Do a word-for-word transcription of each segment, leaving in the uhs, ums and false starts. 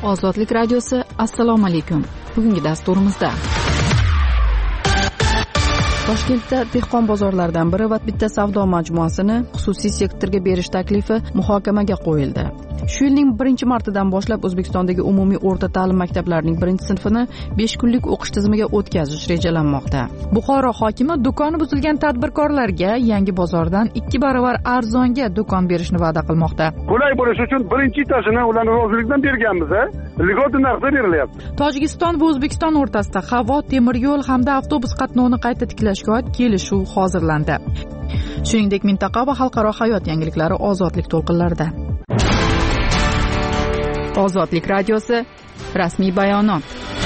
Ozodlik radiosi. Assalomu alaykum. Bugungi dasturimizda Toshkentda dehqon bozorlaridan biri va bitta savdo majmuasini xususiy sektorga berish taklifi muhokamaga qo'yildi. Shu yilning birinchi martidan boshlab O'zbekistondagi umumiy o'rta ta'lim maktablarining birinchi sinfini besh kunlik o'qish tizimiga o'tkazish rejalanmoqda. Buxoro hokimi do'koni buzilgan tadbirkorlarga yangi bozordan ikki barobar arzonga do'kon berishni va'da qilmoqda. Qulay bo'lish uchun birinchi etajini ularning rozilikdan berganmiz, a? Ligoti narxda berilyapti. Tojikiston va O'zbekiston o'rtasida havo, temir yo'l hamda avtobus qatnovini qayta tiklashga oid kelishuv hozirlandi. Shuningdek, mintaqa va xalqaro hayot yangiliklari Ozodlik to'lqinlarida. Ozodlik radiosi rasmiy bayonot.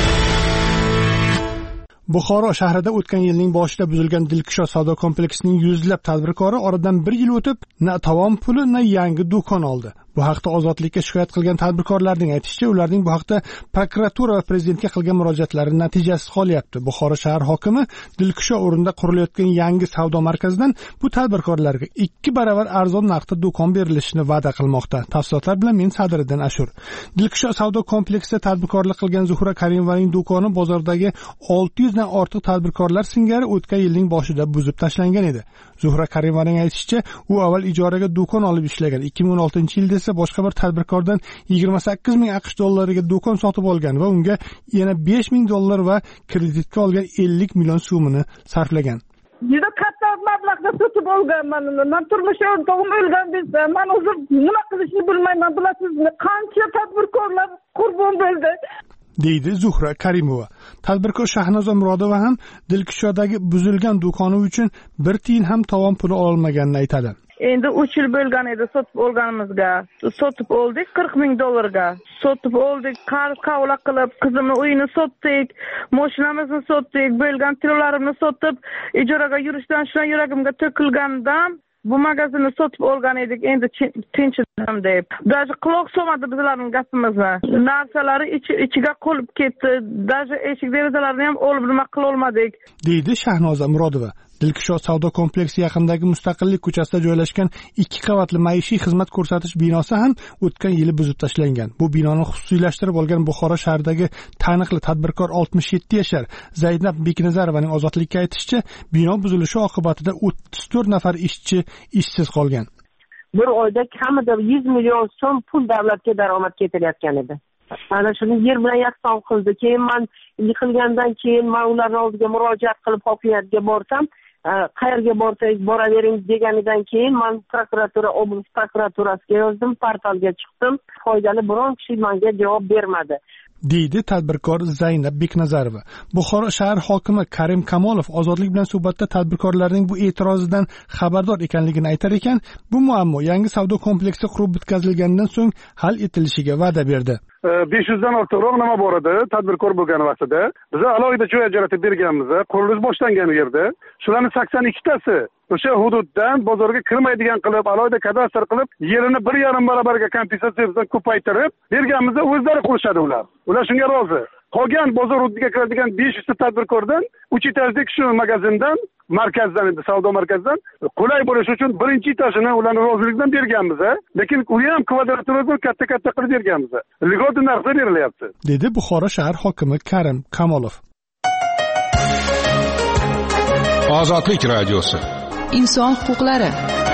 Buxoro shahrida o'tgan yilning boshida buzilgan Dilkusho savdo kompleksining yuzlab tadbirkori oradan bir yil o'tib na tovon puli, na yangi do'kon oldi. Bu haqda Ozodlikka shikoyat qilgan tadbirkorlarning aytishicha, ularning bu haqda prokuratura va prezidentga qilgan murojaatlari natijasiz qolyapti. Buxoro shahar hokimi Dilkusho o'rnida qurilayotgan yangi savdo markazidan bu tadbirkorlarga ikki barobar arzon narxda do'kon berilishini va'da qilmoqda. Tafsilotlar bilan men Sadriddin Ashur. Dilkusho savdo kompleksida tadbirkorlik qilgan Zuhra Karimovaning do'koni bozordagi olti yuz dan ortiq tadbirkorlar singari o'tgan yilning boshida buzib tashlangan edi. Zuhra Karimovaning aytishicha, u avval ijoraga do'kon olib ishlagan. ikki ming o'n oltinchi yilda boshqa bir tadbirkordan yigirma sakkiz ming AQSh dollariga do'kon sotib olgan va unga yana besh ming dollar va kreditga olgan ellik million so'mini sarflagan. Juda katta mablag'da sotib olganman. Men turmush o'rtog'im o'lgan desa, men o'zim nima qilishni bilmayman. Bilasizmi, qancha tadbirkorlar qurbon bo'ldi, deydi Zuhra Karimova. Tadbirkor Shahnoza Murodova ham Dilkushodagi buzilgan do'koni uchun bir tiyin ham tovon puli ololmaganini aytadi. Endi uch yil bo'lgan edi sotib olganimizga. Sotib oldik qirq ming dollarga. Sotib oldik, qarz qavla qilib, qizimning uyini sotdik, mashinamizni sotdik, bo'lgan tillarimni sotib, ijoraga yurishdan shuna yuragimga to'kilgandan bu magazinni sotib olgan edik, endi tinchdim deb. Даже quloq solmadi bizlarning gapimizni. Narsalari ichi ichiga qolib ketdi. Даже eshik derazalarini ham olib nima qila olmadik, deydi Shahnoza Murodova. Dilkusho savdo kompleksi yaqinidagi Mustaqillik ko'chasida joylashgan ikki qavatli maishiy xizmat ko'rsatish binosi ham o'tgan yili buzib tashlangan. Bu binoni xususiylashtirib olgan Buxoro shahridagi taniqli tadbirkor oltmish yetti yashar Zaynab Beknazarovaning Ozodlikka aytishicha, bino buzilishi oqibatida o'ttiz to'rt nafar ishchi ishsiz qolgan. Bir oyda kamida yuz million so'm pul davlatga daromad keltirayotgan edi. Ana shuni yer bilan yakson qildi. Keyin men yiqilgandan keyin men ularning oldiga murojaat qilib hokimiyatga borsam, qayerga borsangiz boravering deganidan keyin men prokuratura, oblast prokuraturasiga yozdim, portalga chiqdim. Foydali biron kishi menga javob bermadi, deydi tadbirkor Zaynab Beknazarova. Buxoro shahar hokimi Karim Kamolov Ozodlik bilan suhbatda tadbirkorlarning bu e'tirozidan xabardor ekanligini aytar ekan, bu muammo yangi savdo kompleksi qurib bitkazilgandan so'ng hal etilishiga va'da berdi. besh yuz dan ortiqroq nima bor edi tadbirkor bo'lgan vaqtida. Biz alohida joy ajratib berganmiz, qurilish boshlangan yerda. Shularning sakson ikkitasi o'sha hududdan bozorga kirmaydigan qilib, alohida kadastr qilib, yerini bir yarim barobarga kompensatsiyadan ko'paytirib berganmiz. O'zlari qurishadi ular. Ular shunga rozi. Qolgan bozor hududiga kiradigan besh yuz ta tadbirkordan uch etajlik shu magazindan, markazdan edi, savdo markazidan qulay bo'lish uchun birinchi etajini ularning roziligidan berganmiz, lekin u ham kvadraturani katta-katta qilib berganmiz. Ligoti narxda berilyapti, dedi Buxoro shahar hokimi Karim Kamolov. Ozodlik radiosi. Inson huquqlari.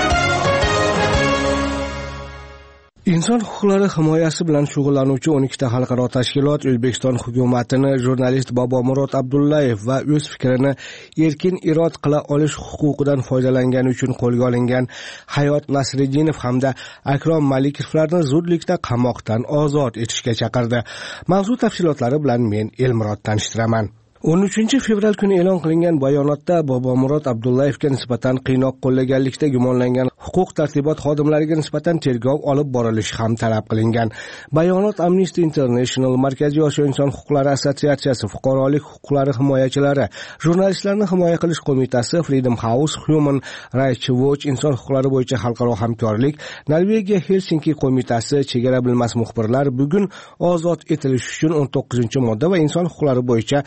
Inson huquqlari himoyasi bilan shug'ullanuvchi o'n ikkita xalqaro tashkilot O'zbekiston hukumatini jurnalist Bobomurod Abdullayev va o'z fikrini erkin irod qila olish huquqidan foydalangani uchun qo'lga olingan Hayot Nasriddinov hamda Akrom Malikovlarni zudlikda qamoqdan ozod etishga chaqirdi. Mavzu tafsilotlari bilan men Elmurod tanishtiraman. o'n uchinchi fevral kuni e'lon qilingan bayonotda Bobomurod Abdullayevga nisbatan qiynoq qo'llaganlikda gumonlangan huquq tartibot xodimlariga nisbatan tergov olib borilishi ham talab qilingan. Bayonot Amnesty International, Markaziy Osiyo inson huquqlari assotsiatsiyasi, fuqarolik huquqlari himoyachilari, jurnalistlarni himoya qilish qo'mitasi, Freedom House, Human Rights Watch, inson huquqlari bo'yicha xalqaro hamkorlik, Norvegiya Helsinki qo'mitasi, chegara bilmas muxbirlar bugun ozod etilish uchun o'n to'qqizinchi modda va inson huquqlari bo'yicha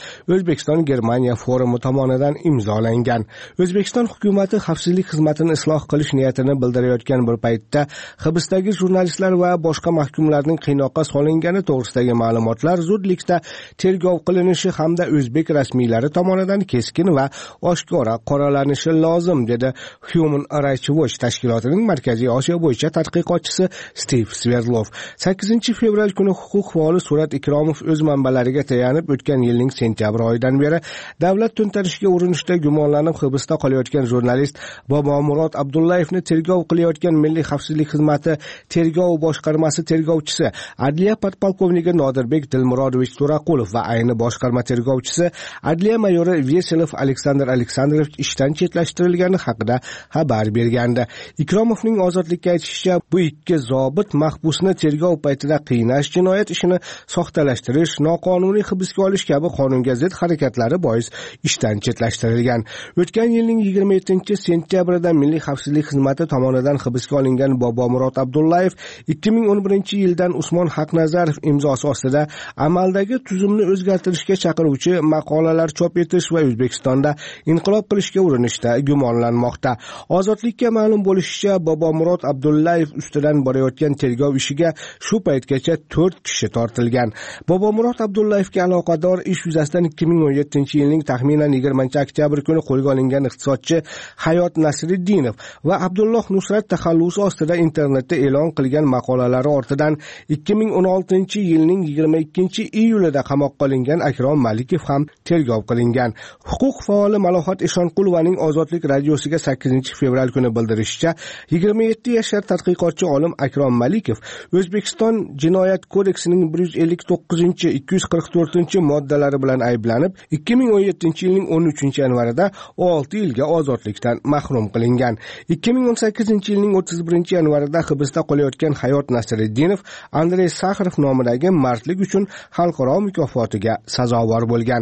O'zbekiston Germaniya forumi tomonidan imzolangan. O'zbekiston hukumati xavfsizlik xizmatini isloh qilish niyatini bildirayotgan bir paytda hibsdagi jurnalistlar va boshqa mahkumlarning qiynoqqa solingani to'g'risidagi ma'lumotlar zudlikda tergov qilinishi hamda o'zbek rasmiylari tomonidan keskin va oshkora qoralanishi lozim, dedi Human Rights Watch tashkilotining Markaziy Osiyo bo'yicha tadqiqotchisi Steve Sverdlov. sakkizinchi fevral kuni huquq faoli Surat Ikromov o'z manbalariga tayanib, o'tgan yilning sentyabr oyidan beri davlat to'ntarishiga urinishda gumonlanib hibsda qolayotgan jurnalist Bobomurod Abdullayevni tergov qilayotgan Milliy xavfsizlik xizmati tergov boshqarmasi tergovchisi, Adliya podpolkovniki Nodirbek Dilmurodovich To'raqulov va ayni boshqarma tergovchisi Adliya mayori Veselov Aleksandr Aleksandrovich ishdan chetlashtirilgani haqida xabar bergandi. Ikromovning ozodlikka aytishicha, bu ikki zobit mahbusni tergov paytida qiynash, jinoyat ishini soxtalashtirish, noqonuniy hibsga olish kabi qonunga zid harakatlari bois ishdan chetlashtirilgan. O'tgan yilning yigirma yettinchi sentyabrida Milliy xavfsizlik xizmati tomonidan hibsga olingan Bobomurod Abdullayev ikki ming o'n birinchi yildan Usmon Haqnazarov imzosi ostida amaldagi tuzumni o'zgartirishga chaqiruvchi maqolalar chop etish va O'zbekistonda inqilob qilishga urinishda gumonlanmoqda. Ozodlikka ma'lum bo'lishicha, Bobomurod Abdullayev ustidan borayotgan tergov ishiga shu paytgacha to'rt kishi tortilgan. Bobomurod Abdullayevga aloqador ish yuzasidan ikki ming o'n yettinchi yilning taxminan yigirmanchi oktyabr kuni qo'lga olingan iqtisodchi Hayot Nasriddinov va Abdulloh Nusrat taxallusi ostida internetda e'lon qilgan maqolalari ortidan ikki ming o'n oltinchi yilning yigirma ikkinchi iyulida qamoqqa olingan Akrom Malikov ham tergov qilingan. Huquq faoli Malohat Eshonqulovaning Ozodlik radiosiga sakkizinchi fevral kuni bildirishicha, yigirma yetti yashar tadqiqotchi olim Akrom Malikov O'zbekiston Jinoyat kodeksining bir yuz ellik to'qqizinchi ikki yuz qirq to'rtinchi moddalari bilan ayblanib, ikki ming o'n yettinchi yilning o'n uchinchi yanvarida olti yilga ozodlikdan mahrum qilingan. ikki ming o'n sakkizinchi yilning o'ttiz birinchi yanvarida hibsda qolayotgan Hayot Nasriddinov Andrey Sakharov nomidagi mardlik uchun xalqaro mukofotiga sazovor bo'lgan.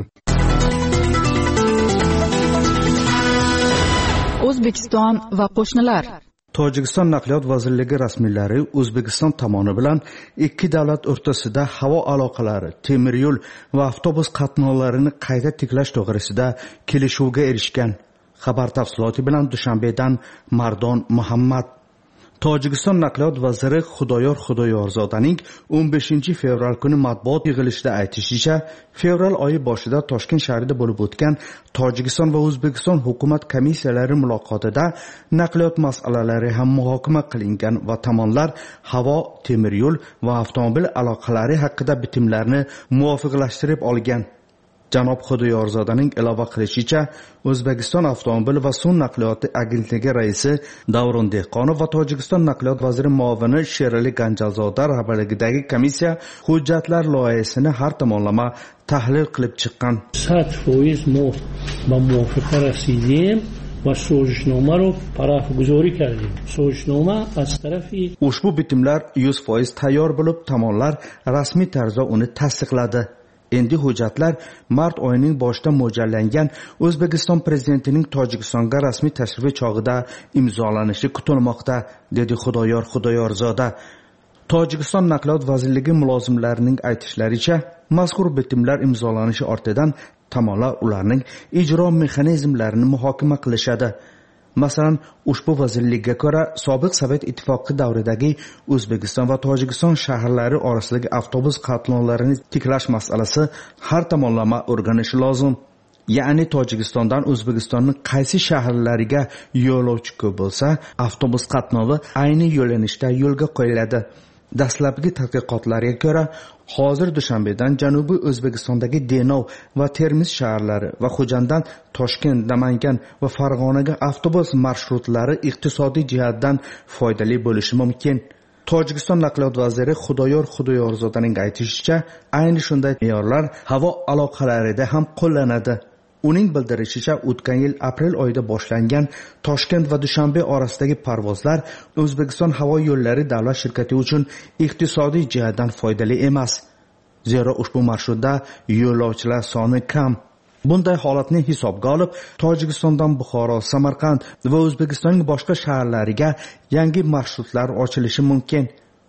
O'zbekiston va qo'shnilar. Tojikiston Naqliyot vazirligi rasmiylari O'zbekiston tomoni bilan ikki davlat o'rtasida havo aloqalari, temir yo'l va avtobus qatnovlarini qayta tiklash to'g'risida kelishuvga erishgan. Xabar tafsiloti bilan Dushanbedan Mardon Muhammad. Tojikiston Naqliyot vaziri Xudoyor Xudoyorzodaning o'n beshinchi fevral kuni matbuot yig'ilishida aytishicha, fevral oyi boshida Toshkent shahrida bo'lib o'tgan Tojikiston va O'zbekiston hukumat komissiyalari muloqotida naqliyot masalalari ham muhokama qilingan va tomonlar havo, temir yo'l va avtomobil aloqalari haqida bitimlarni muvofiqlashtirib olgan. Janob Xudoyorzodaning ilova qilishicha, O'zbekiston avtomobil va suv naqliyoti agentligi raisi Davron Dehqonov va Tojikiston naqliyot vaziri muovini Sherali Ganjalzoda rahbarligidagi komissiya hujjatlar loyihasini har tomonlama tahlil qilib chiqqan. صد فیصد ما با موافقه رسیدیم و سوژنامه رو پرافگذاری کردیم. سوژنامه از طرفی ushbu bitimlar yuz foiz tayyor bo'lib, tomonlar rasmiy tarzda uni tasdiqladi. Endi hujjatlar mart oyining boshida mo'ljallangan O'zbekiston prezidentining Tojikistonga rasmiy tashrifi chog'ida imzolanishi kutilmoqda, dedi Xudoyor Xudoyorzoda. Tojikiston Naqliyot vazirligi mulozimlarining aytishlaricha, mazkur bitimlar imzolanishi ortidan tomonlar ularning ijro mexanizmlarini muhokama qilishadi. Masalan, ushbu vazirlikka ko'ra, sobiq Sovet ittifoqi davridagi O'zbekiston va Tojikiston shaharlari orasidagi avtobus qatnovlarini tiklash masalasi har tomonlama o'rganishi lozim. Ya'ni Tojikistondan O'zbekistonning qaysi shaharlariga yo'lovchi ko'p bo'lsa, avtobus qatnovi ayni yo'nalishda yo'lga qo'yiladi. Dastlabki tadqiqotlarga ko'ra, hozir Dushanbedan Janubiy O'zbekistondagi Denov va Termiz shaharlari va Xo'jandan Toshkent, Namangan va Farg'onaga avtobus marsrutlari iqtisodiy jihatdan foydali bo'lishi mumkin. Tojikiston naqliyot vaziri Xudoyor Xudoyorzodaning aytishicha, ayni shunday me'yorlar havo aloqalarida ham qo'llanadi. Uning bildirishicha, o'tgan yil aprel oyida boshlangan Toshkent va Dushanbe orasidagi parvozlar O'zbekiston havo yo'llari davlat shirkati uchun iqtisodiy jihatdan foydali emas. Zero ushbu marshrutda yo'lovchilar soni kam. Bunday holatni hisobga olib, Tojikistondan Buxoro, Samarqand va O'zbekistonning boshqa shaharlariga yangi marshrutlar ochilishi mumkin.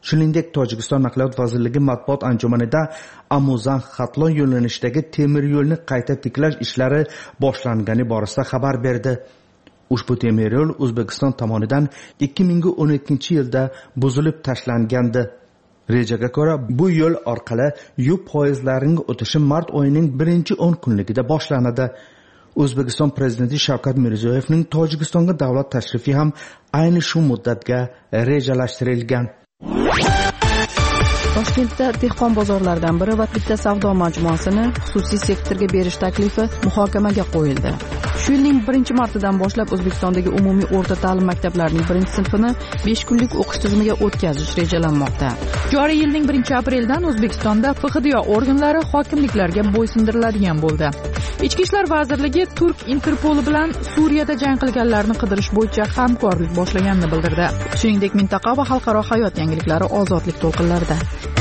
Shuningdek, Tojikiston Naqliyot vazirligi matbuot anjumanida Amuzan Xatlon yo'nalishidagi temir yo'lni qayta tiklash ishlari boshlangani borasida xabar berdi. Ushbu temir yo'l O'zbekiston tomonidan ikki ming o'n ikkinchi yilda buzilib tashlangandi. Rejaga ko'ra, bu yo'l orqali yuk poyezdlarining o'tishi mart oyining birinchi o'n kunligida boshlanadi. O'zbekiston prezidenti Shavkat Mirziyoyevning Tojikistonga davlat tashrifi ham ayni shu muddatga rejalashtirilgan. Toshkentda dehqon bozorlaridan biri va bitta savdo majmuasini xususiy sektorga berish taklifi muhokamaga qo'yildi. Shu yilning birinchi martidan boshlab O'zbekistondagi umumiy o'rta ta'lim maktablarining birinchi sinfini besh kunlik o'qish tizimiga o'tkazish rejalanmoqda. Joriy yilning birinchi apreldan O'zbekistonda F X D O organlari hokimliklarga bo'ysundiriladigan bo'ldi. Ichki ishlar vazirligi Turk Interpoli bilan Suriyada jang qilganlarni qidirish bo'yicha hamkorlik boshlaganini bildirdi. Shuningdek, mintaqa va xalqaro hayot yangiliklari ozodlik to'lqinlarida.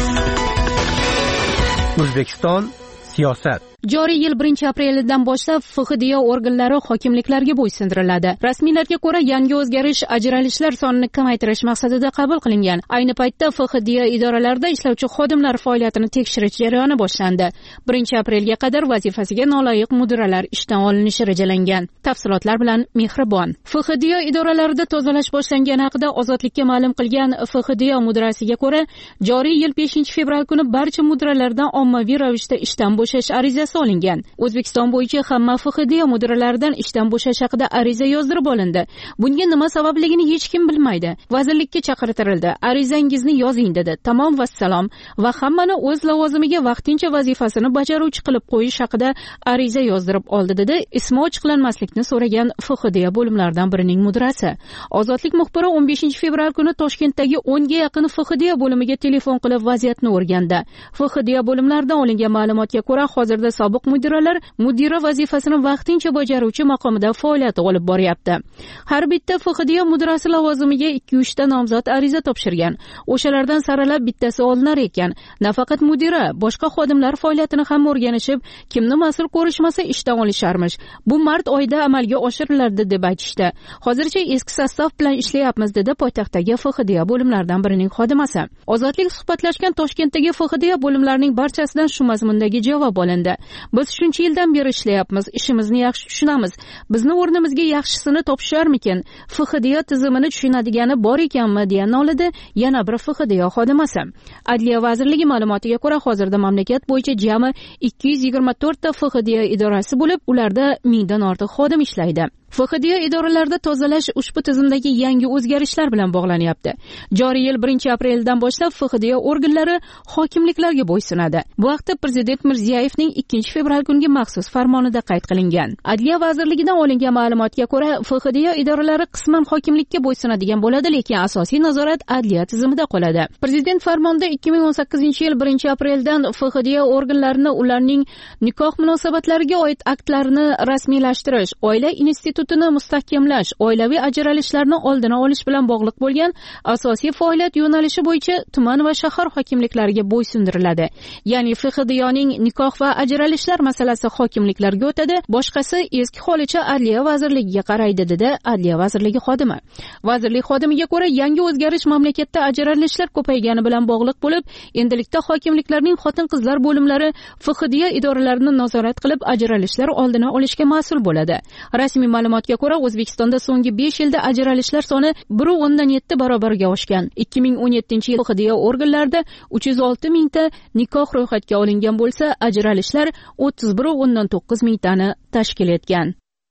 O'zbekiston siyosat. Joriy yil birinchi aprelidan boshlab F X D O organlari hokimliklarga bo'ysundiriladi. Rasmiylarga ko'ra, yangi o'zgarish ajralishlar sonini kamaytirish maqsadida qabul qilingan. Ayni paytda F X D O idoralarida ishlovchi xodimlar faoliyatini tekshirish jarayoni boshlandi. birinchi aprelga qadar vazifasiga noloyiq mudiralar ishdan olinishi rejalangan. Tafsilotlar bilan Mehribon. F X D O idoralarida tozalash boshlangani haqida Ozodlikka ma'lum qilgan F X D O mudirasiga ko'ra, joriy yil beshinchi fevral kuni barcha mudiralardan ommaviy ravishda ishdan bo'shash arizasi olingan. O'zbekiston bo'yicha hamma F X D O mudiralaridan ishdan bo'shash haqida ariza yozdirib olindi. Bunga nima sababligini hech kim bilmaydi. Vazirlikka chaqirtirildi. Arizangizni yozing dedi. Tamom vassalom va hammani o'z lavozimiga vaqtincha vazifasini bajaruvchi qilib qo'yish haqida ariza yozdirib oldi dedi. Ismi ochiqlanmaslikni so'ragan F X D O bo'limlaridan birining mudirasi. Ozodlik muxbiri o'n beshinchi fevral kuni Toshkentdagi o'nga yaqin F X D O bo'limiga telefon qilib vaziyatni o'rgandi. F X D O bo'limlaridan olingan ma'lumotga ko'ra, hozirda sobiq mudiralar mudira vazifasini vaqtincha bajaruvchi maqomida faoliyat olib boryapti. Har bitta F X D O mudirasi lavozimiga ikki uch ta nomzod ariza topshirgan. O'shalardan saralab bittasi olinar ekan. Nafaqat mudira, boshqa xodimlar faoliyatini ham o'rganishib, kimni mas'ul ko'rishmasa ishdan olisharmish. Bu mart oyida amalga oshiriladi deb aytishdi. Hozircha eski sostav bilan ishlayapmiz dedi poytaxtdagi F X D O bo'limlaridan birining xodimasi. Ozodlik suhbatlashgan Toshkentdagi F X D O bo'limlarining barchasidan shu mazmundagi javob olindi. Biz shuncha yildan beri ishlayapmiz, ishimizni yaxshi tushunamiz. Bizni o'rnimizga yaxshisini topisharmikin? F X D O tizimini tushunadigani bor ekanmi deya nolidi yana bir F X D O xodimasi. Adliya vazirligi ma'lumotiga ko'ra, hozirda mamlakat bo'yicha jami ikki yuz yigirma to'rt ta F X D O idorasi bo'lib, ularda mingdan ortiq xodim ishlaydi. F X D O idoralarida tozalash ushbu tizimdagi yangi o'zgarishlar bilan bog'lanyapti. Joriy yil birinchi apreldan boshlab F X D O organlari hokimliklarga bo'ysunadi. Bu haqda Prezident Mirziyoyevning ikkinchi fevral kungi maxsus farmonida qayd qilingan. Adliya vazirligidan olingan ma'lumotga ko'ra, F X D O idoralari qisman hokimlikka bo'ysunadigan bo'ladi, lekin asosiy nazorat adliya tizimida qoladi. Prezident farmonida ikki ming o'n sakkizinchi yil birinchi apreldan F X D O organlarini ularning nikoh munosabatlariga oid aktlarini rasmiylashtirish, oila institutini mustahkamlash, oilaviy ajralishlarni oldini olish bilan bog'liq bo'lgan asosiy faoliyat yo'nalishi bo'yicha tuman va shahar hokimliklariga bo'ysundiriladi. Ya'ni F X D O'ning nikoh va ajralishlar masalasi hokimliklarga o'tadi, boshqasi eski holicha Adliya vazirligiga qaraydi dedi Adliya vazirligi xodimi. Vazirlik xodimiga ko'ra, yangi o'zgarish mamlakatda ajralishlar ko'paygani bilan bog'liq bo'lib, endilikda hokimliklarning xotin-qizlar bo'limlari F X D O idoralarini nazorat qilib, ajralishlar oldini olishga mas'ul bo'ladi. Rasmiy ma'lumotga ko'ra, O'zbekistonda so'nggi besh yilda ajralishlar soni bir nuqta o'ndan yetti barobarga oshgan. ikki ming o'n yettinchi yil F X D O organlarida uch yuz olti mingta nikoh ro'yxatga olingan bo'lsa, ajralishlar o'ttiz bir nuqta o'ndan to'qqiz mingtani tashkil etgan.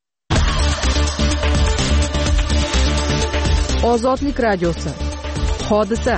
Ozodlik radiosi. Hodisa.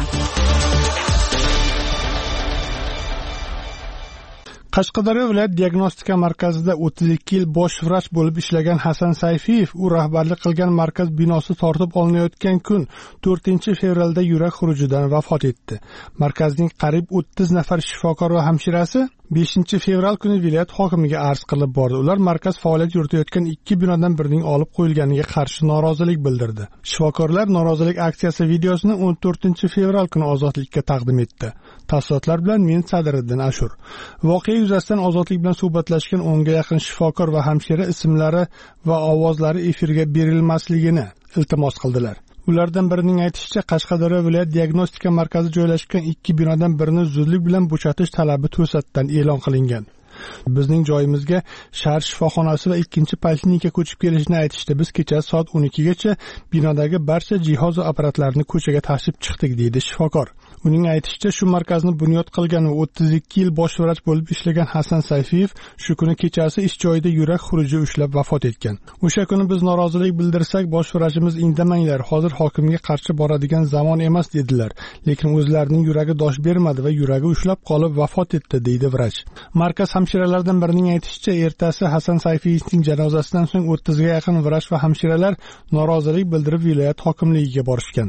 Qashqadaryo viloyat diagnostika markazida o'ttiz ikki yil bosh vrach bo'lib ishlagan Hasan Sayfiyev, u rahbarlik qilgan markaz binosi tortib olinayotgan kun to'rtinchi fevralda yurak xurujidan vafot etdi. Markazning qariyb o'ttiz nafar shifokor va hamshirasi beshinchi fevral kuni viloyat hokimiga arz qilib bordi. Ular markaz faoliyat yuritayotgan ikki binodan birining olib qo'yilganiga qarshi norozilik bildirdi. Shifokorlar norozilik aksiyasi videosini o'n to'rtinchi fevral kuni Ozodlikka taqdim etdi. Tafsilotlar bilan men Sadiriddin Ashur. Voqea yuzasidan Ozodlik bilan suhbatlashgan o'nga yaqin shifokor va hamshira ismlari va ovozlari efirga berilmasligini iltimos qildilar. Ulardan birining aytishicha, Qashqadaryo viloyat diagnostika markazi joylashgan ikki binodan birini zudlik bilan bo'shatish talabi to'satdan e'lon qilingan. Bizning joyimizga shahar shifoxonasi va ikkinchi poliklinika ko'chib kelishini aytishdi. Biz kecha soat o'n ikkigacha binodagi barcha jihoz va apparatlarni ko'chaga tashib chiqdik, deydi shifokor. Uning aytishicha, shu markazni bunyod qilgan va o'ttiz ikki yil bosh vrach bo'lib ishlagan Hasan Sayfiyev shu kuni kechasi ish joyida yurak xuruji ushlab vafot etgan. O'sha kuni biz norozilik bildirsak, bosh vrachimiz indamanglar, hozir hokimga qarshi boradigan zamon emas dedilar. Lekin o'zlarining yuragi dosh bermadi va yuragi ushlab qolib vafot etdi, deydi vrach. Markaz hamshiralardan birining aytishicha, ertasi Hasan Sayfiyevning janozasidan so'ng o'ttiz ga yaqin vrach va hamshiralar norozilik bildirib viloyat hokimligiga borishgan.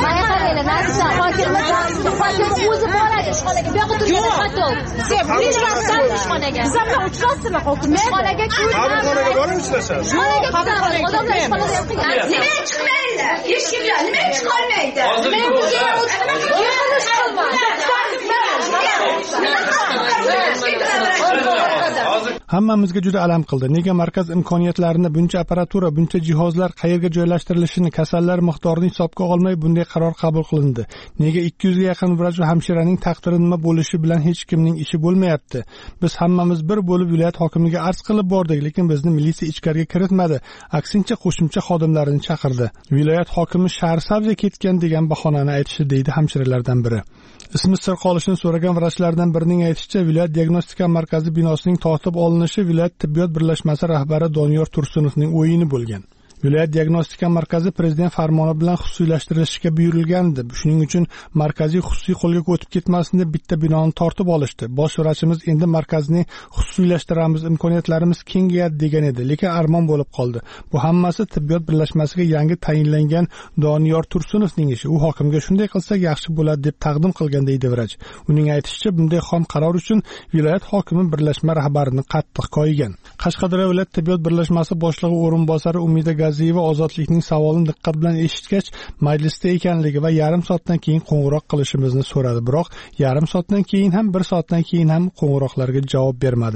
Hammamizga juda alam qildi. Nega markaz imkoniyatlarini, buncha apparatura, buncha jihozlar qayerga joylashtirilishini, kasallar miqdorini hisobga olmay bunday qaror qabul qilindi? Nega ikki yuz ga yaqin vrach va hamshiraning taqdiri nima bo'lishi bilan hech kimning ishi bo'lmayapti? Biz hammamiz bir bo'lib viloyat hokimiga arz qilib bordik, lekin bizni militsiya ichkariga kiritmadi. Aksincha qo'shimcha xodimlarini chaqirdi. Viloyat hokimi Shaharsabzga ketgan degan bahonani aytishdi, deydi hamshiralardan biri. Ismi sir qolishini so'ragan vrachlardan birining aytishicha, viloyat diagnostika markazi binosining tortib olinishi viloyat tibbiyot birlashmasi rahbari Doniyor Tursunovning o'yini bo'lgan. Viloyat diagnostika markazi prezident farmoni bilan xususiylashtirilishga buyurilgandi. Shuning uchun markaziy xususiy qo'lga o'tib ketmasin deb bitta binoni tortib olishdi. Bosh vrachimiz endi markazni xususiylashtiramiz, imkoniyatlarimiz kengayadi degan edi, lekin armon bo'lib qoldi. Bu hammasi tibbiyot birlashmasiga yangi tayinlangan Doniyor Tursunovning ishi. U hokimga shunday qilsak yaxshi bo'ladi deb taqdim qilgan, deydi vrach. Uning aytishicha, bunday xom qaror uchun viloyat hokimi birlashma rahbarini qattiq koyigan. Qashqadaryo viloyat tibbiyot birlashmasi boshlig'i o'rinbosari Umida Gaziyeva ozodlikning savolini diqqat bilan eshitgach, majlisda ekanligi va yarim soatdan keyin qo'ng'iroq qilishimizni so'radi. Biroq yarim soatdan keyin ham, bir soatdan keyin ham qo'ng'iroqlarga javob bermadi.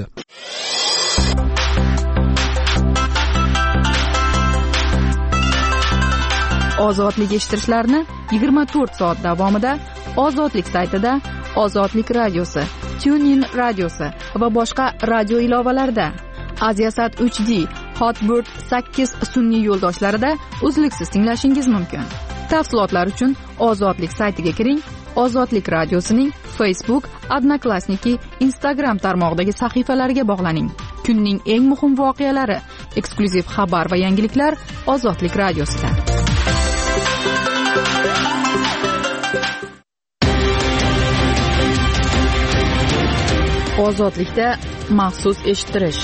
Ozodlik eshittirishlarni yigirma to'rt soat davomida Ozodlik saytida, Ozodlik radiosi, TuneIn radiosi va boshqa radio ilovalarida, Aziasat uch D, Hotbird sakkiz sun'iy yo'ldoshlarida uzluksiz tinglashingiz mumkin. Tafsilotlar uchun Ozodlik saytiga kiring. Ozodlik radiosining Facebook, Odnoklassniki, Instagram tarmog'idagi sahifalariga bog'laning. Kunning eng muhim voqealari, eksklyuziv xabar va yangiliklar Ozodlik radiosida. Ozodlikda maxsus eshittirish.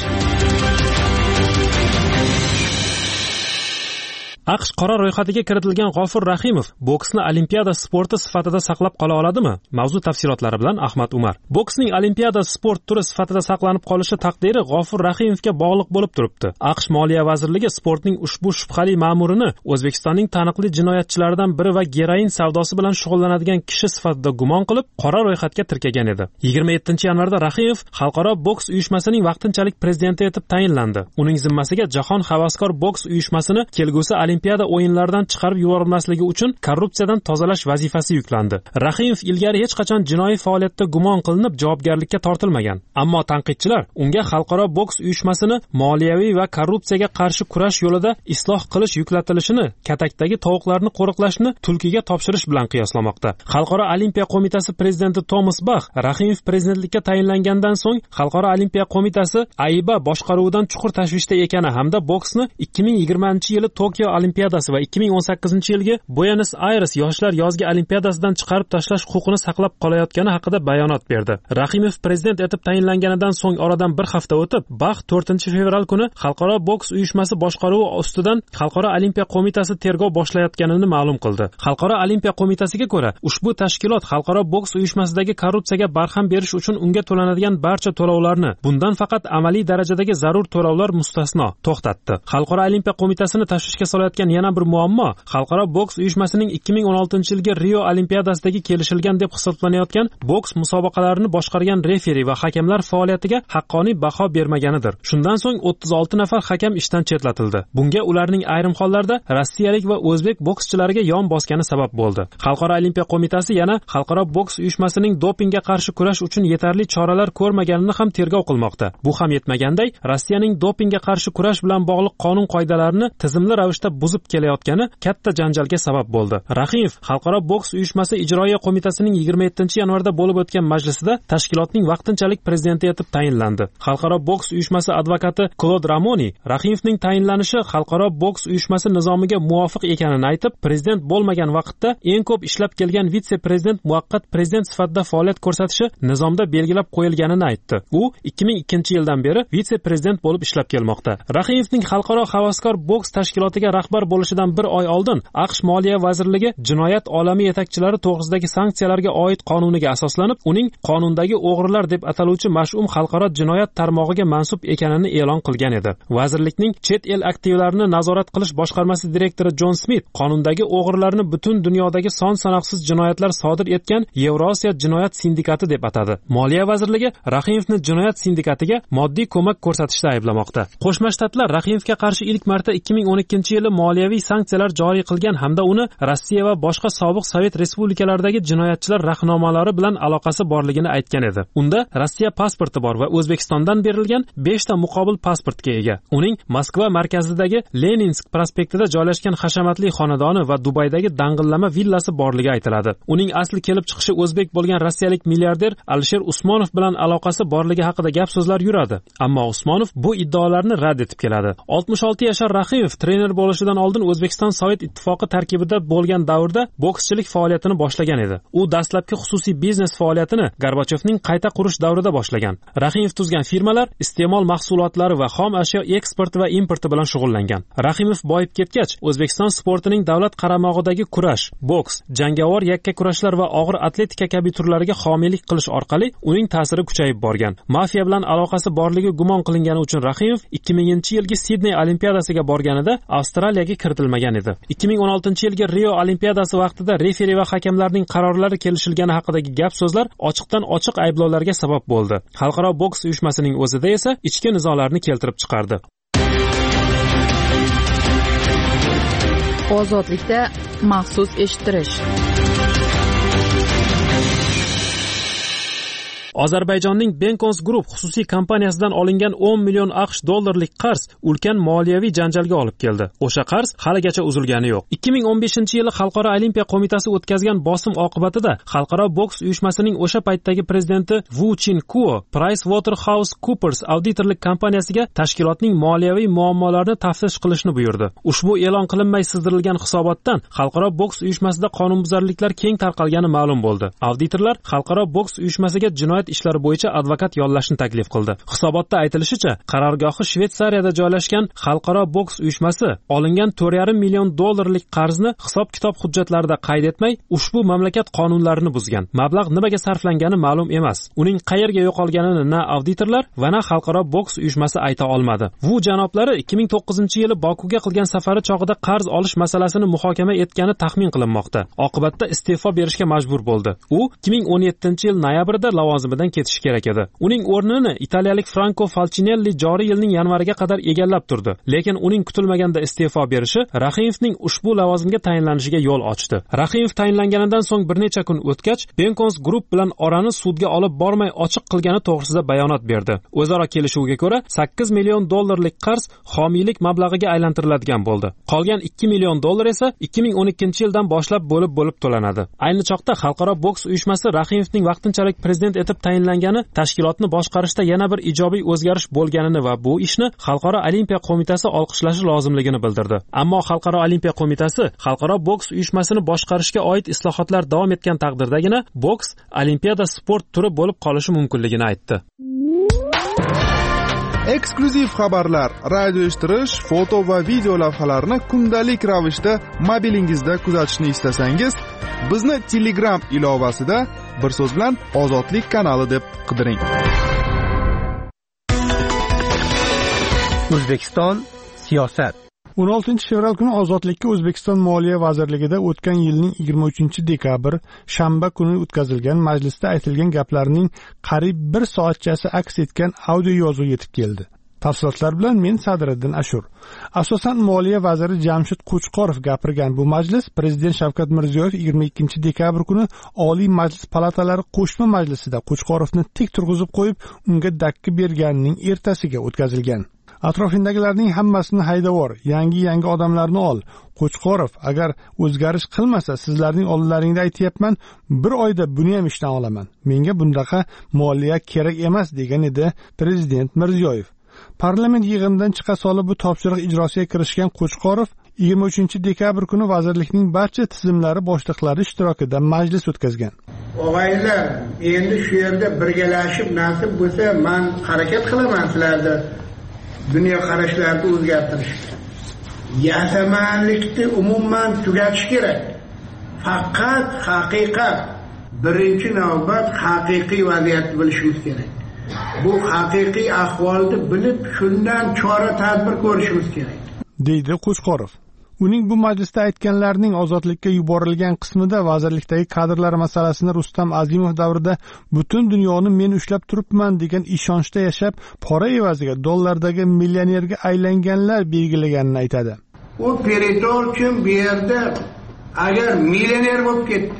AQSh qora ro'yxatiga kiritilgan G'ofur Rahimov boksni olimpiada sporti sifatida saqlab qola oladimi? Mavzu tafsilotlari bilan Ahmad Umar. Boksning olimpiada sport turi sifatida saqlanib qolishi taqdiri G'ofur Rahimovga bog'liq bo'lib turibdi. AQSh Moliya vazirligi sportning ushbu shubhali ma'murini O'zbekistonning taniqli jinoyatchilaridan biri va geroin savdosi bilan shug'ullanadigan kishi sifatida gumon qilib, qora ro'yxatga tirkagan edi. yigirma yettinchi yanvarda Rahimov Xalqaro boks uyushmasining vaqtinchalik prezidenti etib tayinlandi. Uning zimmasiga Jahon havaskor boks uyushmasini kelgusi Olimpiada o'yinlaridan chiqarib yuborilmasligi uchun korrupsiyadan tozalash vazifasi yuklandi. Rahimov ilgari hech qachon jinoiy faoliyatda gumon qilinib javobgarlikka tortilmagan. Ammo tanqidchilar unga Xalqaro boks uyushmasini moliyaviy va korrupsiyaga qarshi kurash yo'lida isloh qilish yuklatilishini, katakdagi tovuqlarni qo'riqlashni tulkiga topshirish bilan qiyoslamoqda. Xalqaro olimpiya qo'mitasi prezidenti Tomas Bach Rahimov prezidentlikka tayinlangandan so'ng Xalqaro olimpiya qo'mitasi A I B A boshqaruvidan chuqur tashvishda ekani hamda boksni ikki ming yigirmanchi yili Tokio olimpiadasi va ikki ming o'n sakkizinchi yilgi Buenos Aires yoshlar yozgi olimpiadasidan chiqarib tashlash huquqini saqlab qolayotgani haqida bayonot berdi. Rahimov prezident etib tayinlanganidan so'ng oradan bir hafta o'tib, Bach to'rtinchi fevral kuni Xalqaro boks uyushmasi boshqaruvi ustidan Xalqaro olimpiya qo'mitasi tergov boshlayotganini ma'lum qildi. Xalqaro olimpiya qo'mitasiga ko'ra, ushbu tashkilot Xalqaro boks uyushmasidagi korrupsiyaga barham berish uchun unga to'lanadigan barcha to'lovlarni, bundan faqat amaliy darajadagi zarur to'lovlar mustasno, to'xtatdi. Xalqaro olimpiya qo'mitasini tashvishga solayotgan kelayotgan yana bir muammo xalqaro boks uyushmasining ikki ming o'n oltinchi yilgi Rio Olimpiadasidagi kelishilgan deb hisoblanayotgan boks musobaqalarini boshqargan referi va hakamlar faoliyatiga haqqoniy baho bermaganidir. Shundan so'ng o'ttiz olti nafar hakam ishdan chetlatildi. Bunga ularning ayrim hollarda rossiyalik va o'zbek bokschilariga yon bosgani sabab bo'ldi. Xalqaro olimpiya qo'mitasi yana xalqaro boks uyushmasining dopingga qarshi kurash uchun yetarli choralar ko'rmaganini ham tergov qilmoqda. Bu ham yetmaganday, Rossiyaning dopingga qarshi kurash bilan bog'liq qonun qoidalarini tizimli ravishda buzib kelayotgani katta janjalga sabab bo'ldi. Rahimov xalqaro boks uyushmasi ijroiya qo'mitasining yigirma yettinchi yanvarda bo'lib o'tgan majlisida tashkilotning vaqtinchalik prezidenti etib tayinlandi. Xalqaro boks uyushmasi advokati Claude Ramoni Rahimovning tayinlanishi xalqaro boks uyushmasi nizomiga muvofiq ekanini aytib, prezident bo'lmagan vaqtda eng ko'p ishlab kelgan vitse-prezident muvaqqat prezident sifatida faoliyat ko'rsatishi nizomda belgilab qo'yilganini aytdi. U ikki ming ikkinchi yildan beri vitse-prezident bo'lib ishlab kelmoqda. Rahimovning xalqaro havaskor boks tashkilotiga rahbar bo'lishidan bir oy oldin AQSh Moliya vazirligi jinoyat olami yetakchilari to'g'risidagi sanksiyalarga oid qonuniga asoslanib, uning qonundagi o'g'rilar deb ataluvchi mash'um xalqaro jinoyat tarmog'iga mansub ekanini e'lon qilgan edi. Vazirlikning chet el aktivlarini nazorat qilish boshqarmasi direktori Jon Smit qonundagi o'g'rilarni butun dunyodagi son sanoqsiz jinoyatlar sodir etgan Yevrosiyo jinoyat sindikati deb atadi. Moliya vazirligi Rahimovni jinoyat sindikatiga moddiy ko'mak ko'rsatishda ayblamoqda. Qo'shma Shtatlar Rahimovga qarshi ilk marta ikki ming o'n ikkinchi yili moliyaviy sanksiyalar joriy qilgan hamda uni Rossiya va boshqa sobiq Sovet respublikalaridagi jinoyatchilar rahnomalari bilan aloqasi borligini aytgan edi. Unda Rossiya pasporti bor va O'zbekistondan berilgan besh ta muqobil pasportga ega. Uning Moskva markazidagi Leninsk prospektida joylashgan hashamatli xonadoni va Dubaydagi dang'illama villasi borligi aytiladi. Uning asli kelib chiqishi o'zbek bo'lgan rossiyalik milliarder Alisher Usmonov bilan aloqasi borligi haqida gap so'zlar yuradi. Ammo Usmonov bu iddaolarni rad etib keladi. oltmish olti yashar Rahimov trener bo'lishidan oldin O'zbekiston Sovet ittifoqi tarkibida bo'lgan davrda bokschilik faoliyatini boshlagan edi. U dastlabki xususiy biznes faoliyatini Gorbachevning qayta qurish davrida boshlagan. Rahimov tuzgan firmalar iste'mol mahsulotlari va xom ashyo eksporti va importi bilan shug'ullangan. Rahimov boyib ketgach, O'zbekiston sportining davlat qaramog'idagi kurash, boks, jangovar yakka kurashlar va og'ir atletika kabi turlariga homiylik qilish orqali uning ta'siri kuchayib borgan. Mafiya bilan aloqasi borligi gumon qilingani uchun Rahimov ikki minginchi yilgi Sidney Olimpiadasiga borganida Avstraliyaga kiritilmagan edi. ikki ming o'n oltinchi yilgi Rio Olimpiadasi vaqtida referi va hakamlarning qarorlari kelishilgani haqidagi gap so'zlar ochiqdan ochiq ayblovlarga sabab bo'ldi. Xalqaro boks uyushmasining o'zida esa ichki nizolarni keltirib chiqardi. Ozodlikda maxsus eshittirish. Ozarbayjonning Benkons Group xususiy kompaniyasidan olingan o'n million AQSh dollarlik qarz ulkan moliyaviy janjalga olib keldi. O'sha qarz haligacha uzilgani yo'q. ikki ming o'n beshinchi yili Xalqaro olimpiya qo'mitasi o'tkazgan bosim oqibatida Xalqaro boks uyushmasining o'sha paytdagi prezidenti Wu Chin-kuo PricewaterhouseCoopers auditorlik kompaniyasiga tashkilotning moliyaviy muammolarini taftish qilishni buyurdi. Ushbu e'lon qilinmay sizdirilgan hisobotdan Xalqaro boks uyushmasida qonunbuzarliklar keng tarqalgani ma'lum bo'ldi. Auditorlar Xalqaro boks uyushmasiga jinoyat ishlari bo'yicha advokat yollashni taklif qildi. Hisobotda aytilishicha, qarorgohi Shvetsariyada joylashgan Xalqaro boks uyushmasi olingan to'rt yarim million dollarlik qarzni hisob-kitob hujjatlarida qayd etmay, ushbu mamlakat qonunlarini buzgan. Mablag' nimaga sarflangani ma'lum emas. Uning qayerga yo'qolganini na auditorlar va na Xalqaro boks uyushmasi ayta olmadi. Wu janoblari ikki ming to'qqizinchi yili Bokuga qilgan safari chog'ida qarz olish masalasini muhokama etgani taxmin qilinmoqda. Oqibatda iste'fo berishga majbur bo'ldi. U ikki ming o'n yettinchi yil noyabrida lavozim bilan ketishi kerak edi. Uning o'rnini italiyalik Franco Falcinelli joriy yilning yanvariga qadar egallab turdi. Lekin uning kutilmaganda iste'fo berishi Rahimovning ushbu lavozimga tayinlanishiga yo'l ochdi. Rahimov tayinlanganidan so'ng bir necha kun o'tgach, Benkons Group bilan orani sudga olib bormay ochiq qilgani to'g'risida bayonot berdi. O'zaro kelishuvga ko'ra sakkiz million dollarlik qarz homiylik mablag'iga aylantiriladigan bo'ldi. Qolgan ikki million dollar esa ikki ming o'n ikkinchi yildan boshlab bo'lib-bo'lib to'lanadi. Ayni chaqda Xalqaro boks uyushmasi Rahimovning vaqtinchalik prezident etib tayinlangani tashkilotni boshqarishda yana bir ijobiy o'zgarish bo'lganini va bu ishni Xalqaro olimpiya qo'mitasi olqishlashi lozimligini bildirdi. Ammo Xalqaro olimpiya qo'mitasi Xalqaro boks uyushmasini boshqarishga oid islohotlar davom etgan taqdirdagina boks olimpiada sport turi bo'lib qolishi mumkinligini aytdi. Eksklyuziv xabarlar, radio eshittirish, foto va video lavhalarni kundalik ravishda mobilingizda kuzatishni istasangiz, bizni Telegram ilovasida bir so'z bilan Ozodlik kanali deb qidiring. O'zbekiston siyosat. o'n oltinchi fevral kuni ozodlikka O'zbekiston Moliya vazirligida o'tgan yilning yigirma uchinchi dekabr shanba kuni o'tkazilgan majlisda aytilgan gaplarning qariyb bir soatchasi aks etgan audio yozuv yetib keldi. Tafsilotlar bilan men Sadriddin Ashur. Asosan Moliya vaziri Jamshid Qo'chqorov gapirgan bu majlis Prezident Shavkat Mirziyoyev yigirma ikkinchi dekabr kuni Oliy Majlis palatalari qo'shma majlisida Qo'chqorovni tik turg'izib qo'yib, unga dakki berganining ertasiga o'tkazilgan. Atrofindagilarning hammasini haydavor, yangi-yangi odamlarni ol. Qo'chqorov, agar o'zgarish qilmasa, sizlarning oldlaringda aytayapman, bir oyda buni ham ishdan olaman. Menga bundaqa moliya kerak emas degan edi Prezident Mirziyoyev. Parlament yig'inidan chiqa solib bu topshiriq ijrosiga kirishgan Qo'chqorov yigirma uchinchi dekabr kuni vazirlikning barcha tizimlari boshliqlari ishtirokida majlis o'tkazgan. Og'aylar, endi shu yerda birgalashib nasib bo'lsa, men harakat qilaman sizlarda. Dunyo qarashlarni o'zgartirish. Yasamanlikni umuman tugatish kerak. Faqat haqiqat, birinchi navbat haqiqiy vaziyatni bilishimiz kerak. Bu haqiqiy ahvolni bilib, shundan chora tadbir ko'rishimiz kerak, deydi Qo'chqorov. Uning bu majlisda aytganlarining ozodlikka yuborilgan qismida vazirlikdagi kadrlar masalasini Rustam Azimov davrida butun dunyoni men ushlab turibman degan ishonchda yashab, pora evaziga dollardagi millionerga aylanganlar belgilaganini aytadi. U Peretol uchun bu yerda agar millioner bo'lib ketdi,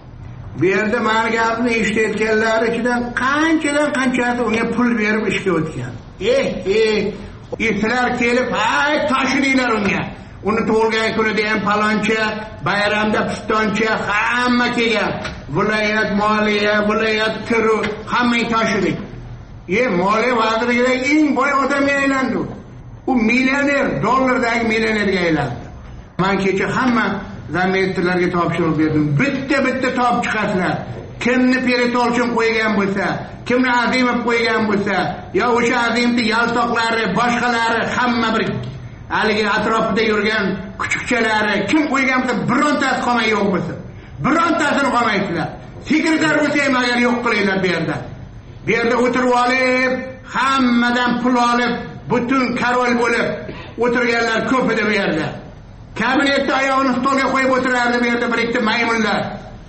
bu yerda meni gapni eshitayotganlar ichidan qanchadan qanchasi unga pul berib ishga o'tgan. Eh, eh, itlar kelib, "Hay, tashinglar unga." Uni tug'ilgan kunida ham paloncha, bayramda pistoncha, hamma kelgan. Viloyat moliya, viloyat turu, hamma tashidik. Ye, moliya vazirligidagi eng boy odamga aylandi. U millioner, dollardagi millionerga aylandi. Men kecha hamma zamirlarga topshiriq berdim. Bitta-bitta top chiqasizlar. Kimni Peretol uchun qo'ygan bo'lsa, kimni Azimov qo'ygan bo'lsa, yo o'sha Azimning yaltoqlari, boshqalari hamma bir haligi atrofida yurgan kuchukchalari kim qo'ygan bo'lsa, birontasi qolmay yo'q bo'lsa, birontasini qolmaysizlar. Sekretar bo'lsa ham agar yo'q qilinglar bu yerda. Bu yerda o'tirib olib, hammadan pul olib, butun karol bo'lib o'tirganlar ko'p edi bu yerda. Kabinetda oyog'ini stolga qo'yib o'tirardi bu yerda bir ikkita maymunlar.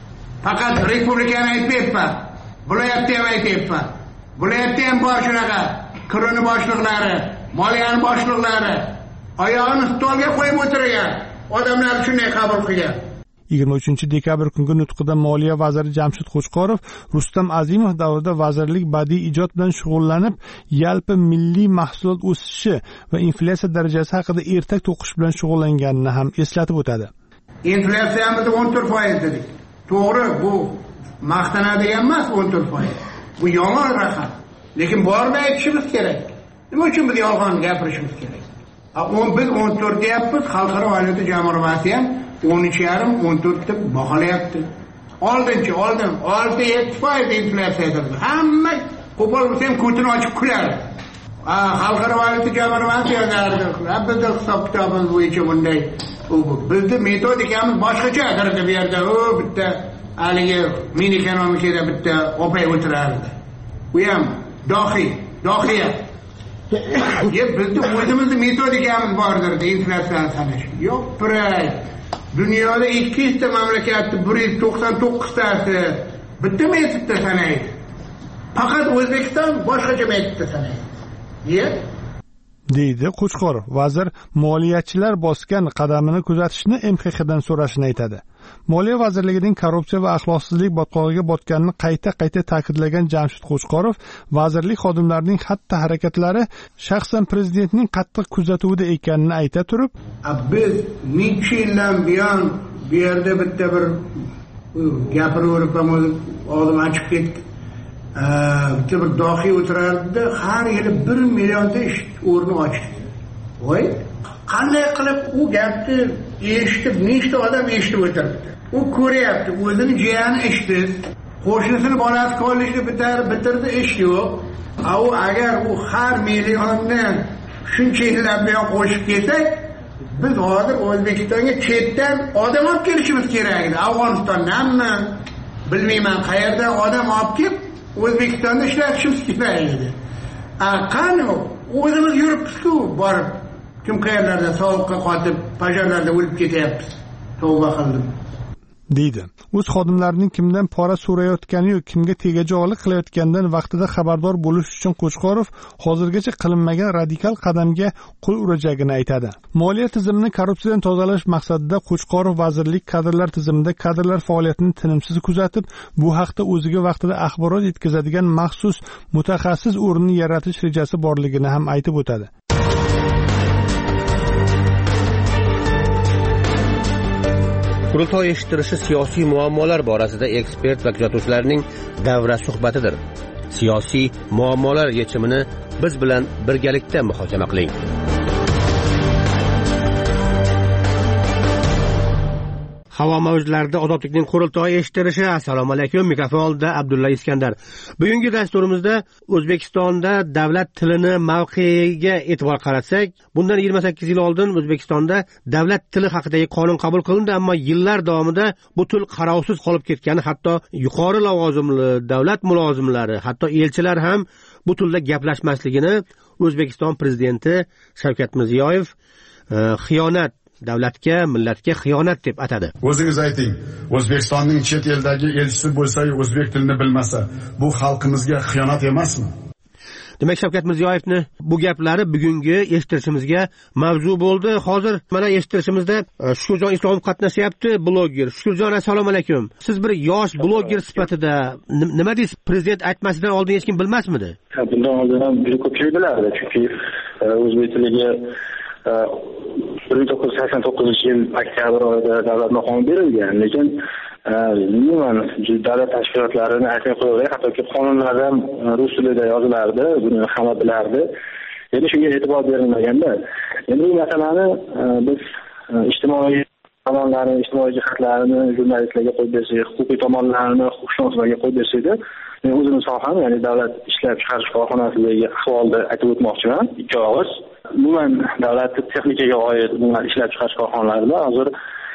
Faqat respublikani aytmayapman, viloyatda ham aytmayapman. Viloyatda ham bor shunaqa qironi boshliqlari, moliyani boshliqlari oyog'ini stolga qo'yib o'tirgan odamlar shunday qabul qilgan. yigirma uchinchi dekabr kungi nutqida Moliya vaziri Jamshid Qo'chqorov Rustam Azimov davrida vazirlik badiiy ijod bilan shug'ullanib, yalpi milliy mahsulot o'sishi va inflyatsiya darajasi haqida ertak to'qish bilan shug'ullanganini ham eslatib o'tadi. Inflyatsiyamiz o'n to'rt foiz dedik. To'g'ri, bu maqtanadigan emas o'n to'rt foiz. Bu yomon raqam. Lekin bormay aytishimiz kerak. Nima uchun biz yolg'on gapirishimiz kerak? Biz o'n to'rt deyapmiz, xalqaro valyuta jamg'armasi ham o'n uch yarim o'n to'rt deb baholayapti. Oldinchi, oldin olti yetti foiz inflyatsiyadir. Hamma qo'pol bo'lsa ham ko'tini ochib kuladi. Xalqaro valyuta jamg'armasi yozardi. Bizning hisob kitobimiz bo'yicha bunday. Bizning metodikamiz boshqachadir deb yerda u bitta haligi min ekonomikada bitta opay o'tirardi. Bu ham dohiy, dohiya. Yep, bizning o'zimizning metodikamiz bordir inflyatsiyani sanash. Yo'q, piray. Dunyoda ikki yuzta mamlakatni bir yuz to'qson to'qqiztasi bitta metodda sanaydi. Faqat O'zbekiston boshqacha metodda sanaydi. Yep. deydi Qo'chqorov. Vazir moliyachilar bosgan qadamini kuzatishni M X X dan so'rashini aytadi. Moliya vazirligining korrupsiya va axloqsizlik botqog'iga botganini qayta-qayta ta'kidlagan Jamshid Qo'chqorov, vazirlik xodimlarining xatti-harakatlari shaxsan prezidentning qattiq kuzatuvida ekanini ayta turib, biz necha yildan buyon bu yerda bitta bir gapiraverib ham odim ochib ketdi. Bitta bir dohiy o'tirardi, har yili bir millionta ish o'rni ochdi. Voy, qanday qilib u gapni eshitib, nechta odam eshitib o'tiribdi. U ko'ryapti, o'zini jiyani eshitdi, qo'shnisini bolasi kollejda bitirdi, bitirdi, ish yo'q. U agar u har millionni shuncha yillar bilan qo'shib kelsak, biz hozir O'zbekistonga chetdan odam olib kelishimiz kerak edi. Afg'onistondanmi, bilmayman qayerdan odam olib kelib O'zbekistonda ishlatishimiz kerak edi. A qani o'zimiz yuribmiz-ku, borib kim qayerlarda sovuqqa qotib pojarlarda o'lib ketyapmiz. Tavba qildim deydi. O'z xodimlarining kimdan pora so'rayotgani yoki kimga tegajog'lik qilayotganidan vaqtida xabardor bo'lish uchun Qo'chqorov hozirgacha qilinmagan radikal qadamga qo'l urajagini aytadi. Moliya tizimini korrupsiyadan tozalash maqsadida Qo'chqorov vazirlik kadrlar tizimida kadrlar faoliyatini tinimsiz kuzatib, bu haqda o'ziga vaqtida axborot yetkazadigan maxsus mutaxassis o'rnini yaratish rejasi borligini ham aytib o'tadi. Qurultoy eshittirishi siyosiy muammolar borasida ekspert va kuzatuvchilarning davra suhbatidir. Siyosiy muammolar yechimini biz bilan birgalikda muhokama qiling. Havo mavjlarida ozodlikning qurultoyi eshittirishi. Assalomu alaykum. Mikrofon oldida Abdulla Iskandar. Bugungi dasturimizda O'zbekistonda davlat tilini mavqeiga e'tibor qaratsak, bundan yigirma sakkiz yil oldin O'zbekistonda davlat tili haqidagi qonun qabul qilindi, ammo yillar davomida bu til qarovsiz qolib ketgani, hatto yuqori lavozimli davlat mulozimlari, hatto elchilar ham bu tilda gaplashmasligini O'zbekiston prezidenti Shavkat Mirziyoyev xiyonat, davlatga, millatga xiyonat deb atadi. O'zingiz ayting, O'zbekistonning chet eldagi elchisi bo'lsa, o'zbek tilini bilmasa, bu xalqimizga xiyonat emasmi? Demak, Shavkat Mirziyoyevni bu gaplari bugungi eshittirishimizga mavzu bo'ldi. Hozir mana eshittirishimizda Shukurjon Islomov qatnashyapti, bloger. Shukurjon, assalomu alaykum. Siz bir yosh bloger sifatida nima deysiz? Prezident aytmasidan oldin hech kim bilmasmidi? Bundan oldin ham juda ko'pchilik bilardi, chunki o'zbek tiliga bir ming to'qqiz yuz sakson to'qqizinchi yil oktyabr oyida davlat maqomi berilgan, lekin umuman davlat tashkilotlarini aytmay qo'yaverib, hattoki qonunlarda ham rus tilida yozilardi, buni hamma bilardi. Endi shunga e'tibor berilmaganda, endi bu masalani biz ijtimoiy tomonlarini, ijtimoiy jihatlarini jurnalistlarga qo'yib bersak, huquqiy tomonlarini huquqshunoslarga qo'yib bersakda, men o'zim soham, ya'ni davlat ishlab chiqarish korxonasidagi ahvolni aytib o'tmoqchiman. Ikki og'iz. Umuman davlat texnikaga oid umuman ishlab chiqarish korxonalarida hozir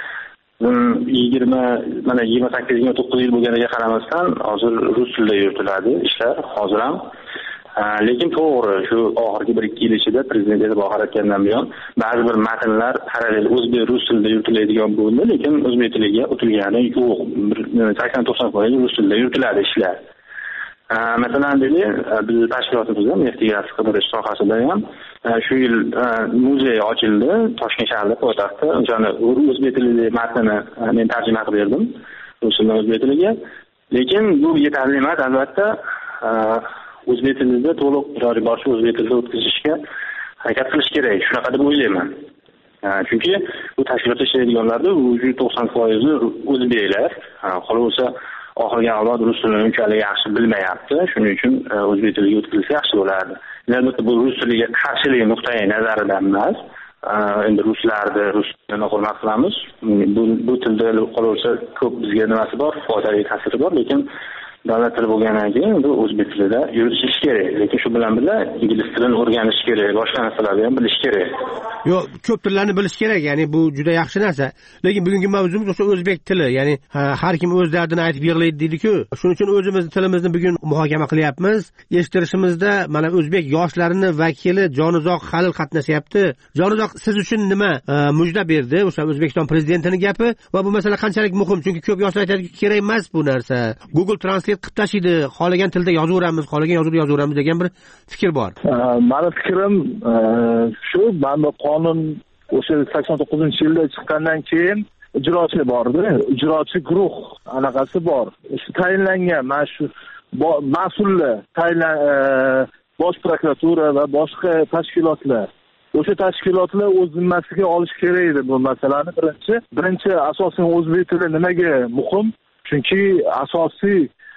yigirma mana yigirma sakkiz yigirma to'qqiz yil bo'lganiga qaramasdan hozir rus tilida yuritiladi ishlar hozir ham. Lekin to'g'ri, shu oxirgi bir ikki yil ichida prezident e'tibor qaratgandan buyon ba'zi bir matnlar parallel o'zbek rus tilida yuritiladigan bo'ldi, lekin o'zbek tiliga o'tilgani yo'q. sakson to'qson foiz rus tilida yuritiladi ishlar. Masalan, deylik, biz tashkilotimizda investigatsiya qidirish sohasida ham shu yil muzey ochildi Toshkent shahrida, poytaxtda. O'shani o'zbek tilida matnini men tarjima qilib berdim rus tilidan o'zbek tiliga. Lekin bu yetarli emas, albatta. O'zbek tilida to'liq iloji boricha o'zbek tilida o'tkazishga harakat qilish kerak. Shunaqa deb o'ylayman. Chunki bu tashkilotda ishlaydiganlarda yuz to'qson foiz o'zbeklar. Qolaversa oxirgi avlod rus tilini unchalik yaxshi bilmayapti. Shuning uchun o'zbek tiliga o'tkazilsa yaxshi bo'lardi. Albatta bu rus tiliga qarshilik nuqtai nazaridan emas. Endi ruslarni rus tilini hurmat qilamiz. Bu bu tilda qolaversa ko'p bizga nimasi bor, foydali ta'siri bor, lekin davlat tili bo'lgandan keyin bu o'zbek tilida yuritish kerak. Lekin shu bilan birga ingliz tilini o'rganish kerak, boshqa narsalarni ham bilish kerak. Yo'q, ko'p tillarni bilish kerak, ya'ni bu juda yaxshi narsa. Lekin bugungi mavzumiz o'sha o'zbek tili, ya'ni har kim o'z dardini aytib yig'laydi deydi-ku. Shuning uchun o'zimiz tilimizni bugun muhokama qilyapmiz. Eshittirishimizda mana o'zbek yoshlarini vakili Jonizoq Halil qatnashyapti. Jonizoq, siz uchun nima mujda berdi o'sha O'zbekiston prezidentining gapi va bu masala qanchalik muhim? Chunki ko'p yoshlar aytadi, kerak emas bu narsa. Google Translate qilib tashlaydi, xohlagan tilda yozaveramiz, xohlagan yozuvda yozaveramiz degan bir fikr bor. Meni fikrim shu, mana qonun o'sha sakson to'qqizinchi yilda chiqqandan keyin ijrochi bordi, ijrochi guruh anaqasi bor. Shu tayinlangan mana shu mas'ullar, tayinlan bosh prokuratura va boshqa tashkilotlar. O'sha tashkilotlar o'z zimmasiga olish kerak edi bu masalani. Birinchi, birinchi asosan o'zbek tili nimaga muhim? Chunki asosiy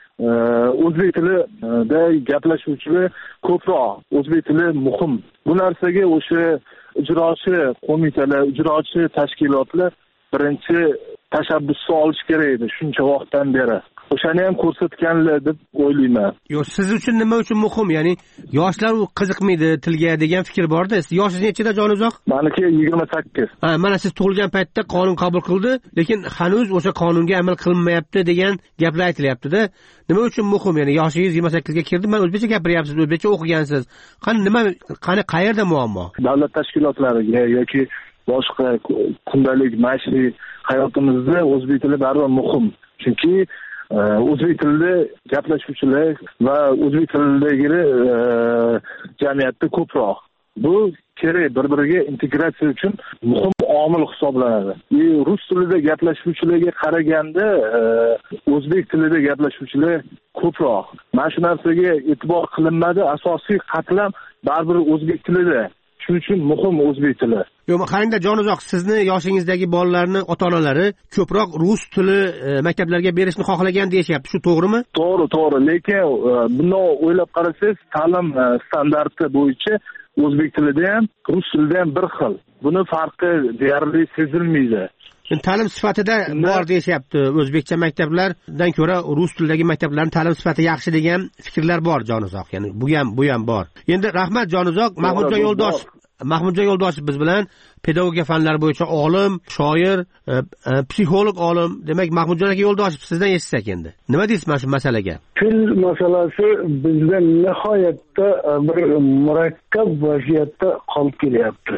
o'zbek tilida gaplashuvchilar ko'proq, o'zbek tili muhim. Bu narsaga o'sha ijrochi qo'mitalar, ijrochi tashkilotlar birinchi tashabbusni olish kerak edi shuncha vaqtdan beri. o'shani ham ko'rsatganlar deb o'ylayman. Yo'q, siz uchun nima uchun muhim? Ya'ni yoshlar u qiziqmaydi tilga degan fikr borda. Siz yoshingiz nechida, Jonuzoq? Meniki yigirma sakkiz. Ha, mana siz tug'ilgan paytda qonun qabul qildi, lekin hanuz o'sha qonunga amal qilinmayapti degan gaplar aytilyapti-da. Nima uchun muhim? Ya'ni yoshingiz yigirma sakkizga kirdi, men o'zbekcha gapiryapsiz, o'zbekcha o'qigansiz. Qani nima, qani qayerda muammo? Davlat tashkilotlariga yoki boshqa kundalik maishiy hayotimizda o'zbek tili baribir muhim. Chunki o'zbek tilida gaplashuvchilar va o'zbek tilidagi jamiyatda ko'proq. Bu kerak, bir-biriga integratsiya uchun muhim omil hisoblanadi. Rus tilida gaplashuvchilarga qaraganda o'zbek tilida gaplashuvchilar ko'proq. Mana shu narsaga e'tibor qilinmadi. Asosiy qatlam baribir o'zbek tilida. Shuning uchun muhim o'zbek tili. Yo'q, qarangda Jonuzoq, sizni yoshingizdagi bolalarni ota-onalari ko'proq rus tili maktablarga berishni xohlagan deyishyapti. Shu to'g'rimi? To'g'ri, to'g'ri. Lekin buni o'ylab qarasangiz, ta'lim standarti bo'yicha o'zbek tilida ham, rus tilida ham bir xil. Buni farqi deyarli sezilmaydi. Ta'lim sifatida bor deyishyapti. O'zbekcha maktablardan ko'ra rus tilidagi maktablarning ta'lim sifati yaxshi degan fikrlar bor, Jonuzoq. Ya'ni bu ham bu ham bor. Endi rahmat Jonuzoq, Mahmudjon Yo'ldosh Mahmudjon Yo'ldosh biz bilan pedagogika fanlari bo'yicha olim, shoir, psixolog olim. Demak, Mahmudjon aka Yo'ldoshev, sizdan eshitsak endi. Nima deysiz mana shu masalaga? Til masalasi bizda nihoyatda bir murakkab vaziyatda qolib kelyapti.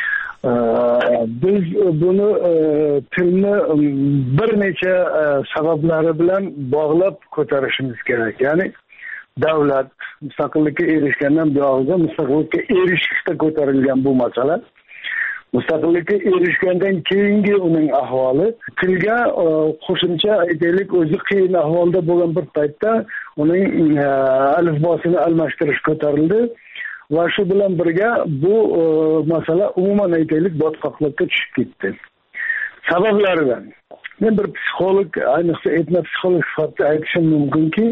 Biz buni tilni bir necha sabablari bilan bog'lab ko'tarishimiz kerak. Ya'ni davlat mustaqillikka erishgandan buyog'iga mustaqillikka erishishda ko'tarilgan bu masala. Mustaqillikka erishgandan keyingi uning ahvoli, tilga qo'shimcha aytaylik, o'zi qiyin ahvolda bo'lgan bir paytda uning alifbosini almashtirish ko'tarildi. Va shu bilan birga bu masala umuman aytaylik botqoqlikka tushib ketdi. Sabablaridan men bir psixolog, ayniqsa etnopsixolog sifatida aytishim mumkinki,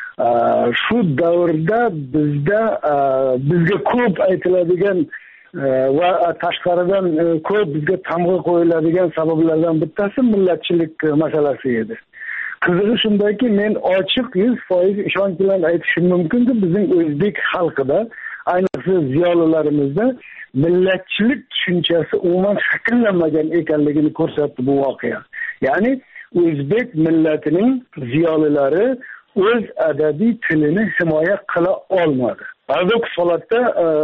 shu davrda bizda bizga ko'p aytiladigan va tashqaridan ko'p bizga tamg'a qo'yiladigan sabablardan bittasi millatchilik masalasi edi. Qizig'i shundaki, men ochiq yuz foiz ishonch bilan aytishim mumkinki, bizning o'zbek xalqida, ayniqsa ziyolilarimizda millatchilik tushunchasi umuman shakllanmagan ekanligini ko'rsatdi bu voqea. Ya'ni o'zbek millatining ziyolilari o'z adabiy tilini himoya qila olmadi. Paradoks holatda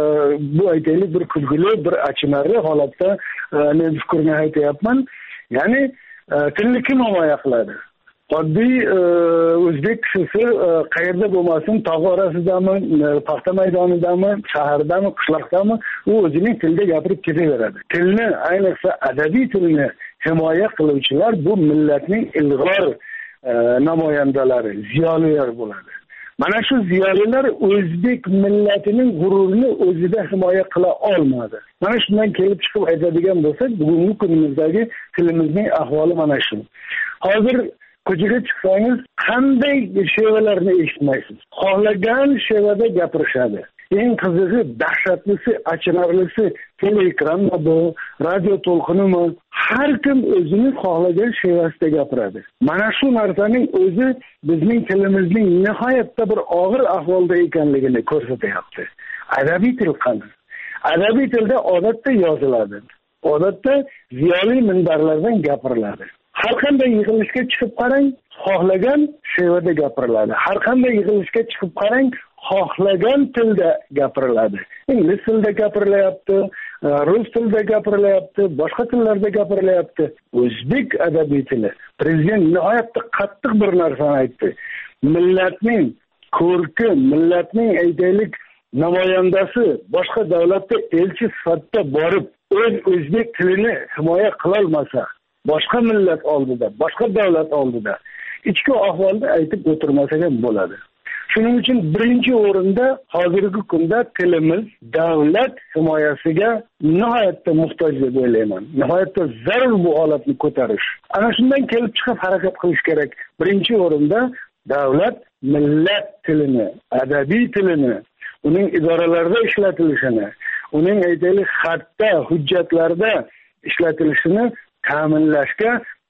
bu aytaylik bir kulgili, bir achinarli holatda men fikrni aytyapman. Ya'ni tilni kim himoya qiladi? Oddiy o'zbek kishisi qayerda bo'lmasin, tog' orasidami, paxta maydonidami, shahardami, qishloqdami, u o'zining tilida gapirib ketaveradi. Tilni, ayniqsa adabiy tilni himoya qiluvchilar bu millatning ilg'or namoyandalari, ziyolilar bo'ladi. Mana shu ziyolilar o'zbek millatining g'ururini o'zida himoya qila olmadi. Mana shundan kelib chiqib aytadigan bo'lsak, bugungi kunimizdagi tilimizning ahvoli mana shu. Hozir ko'chaga chiqsangiz qanday shevalarni eshitmaysiz. Xohlagan shevada gapirishadi. Eng qizig'i, dahshatlisi, achinarlisi teleekranmi bu, radio to'lqinimi, har kim o'zining xohlagan shevasida gapiradi. Mana shu narsaning o'zi bizning tilimizning nihoyatda bir og'ir ahvolda ekanligini ko'rsatyapti. Adabiy til qani? Adabiy tilda odatda yoziladi. Odatda ziyoli minbarlardan gapiriladi. Har qanday yig'ilishga chiqib qarang, xohlagan shevada gapiriladi. Har qanday yig'ilishga chiqib qarang, xohlagan tilda gapiriladi. Ingliz tilida gapirilyapti, rus tilida gapirilyapti, boshqa tillarda gapirilyapti. O'zbek adabiy tili. Prezident nihoyatda qattiq bir narsani aytdi. Millatning ko'rki, millatning aytaylik namoyandasi boshqa davlatda elchi sifatida borib, o'z o'zbek tilini himoya qila olmasa, boshqa millat oldida, boshqa davlat oldida ichki ahvolni aytib o'tirmasa ham bo'ladi. Shuning uchun birinchi o'rinda hozirgi kunda tilimiz davlat himoyasiga nihoyatda muhtoj deb o'ylayman. Nihoyatda zarur bu holatni ko'tarish. Ana shundan kelib chiqib harakat qilish kerak. Birinchi o'rinda davlat millat tilini, adabiy tilini, uning idoralarda ishlatilishini, uning aytaylik xatda, hujjatlarda ishlatilishini ta'minlashga qattiq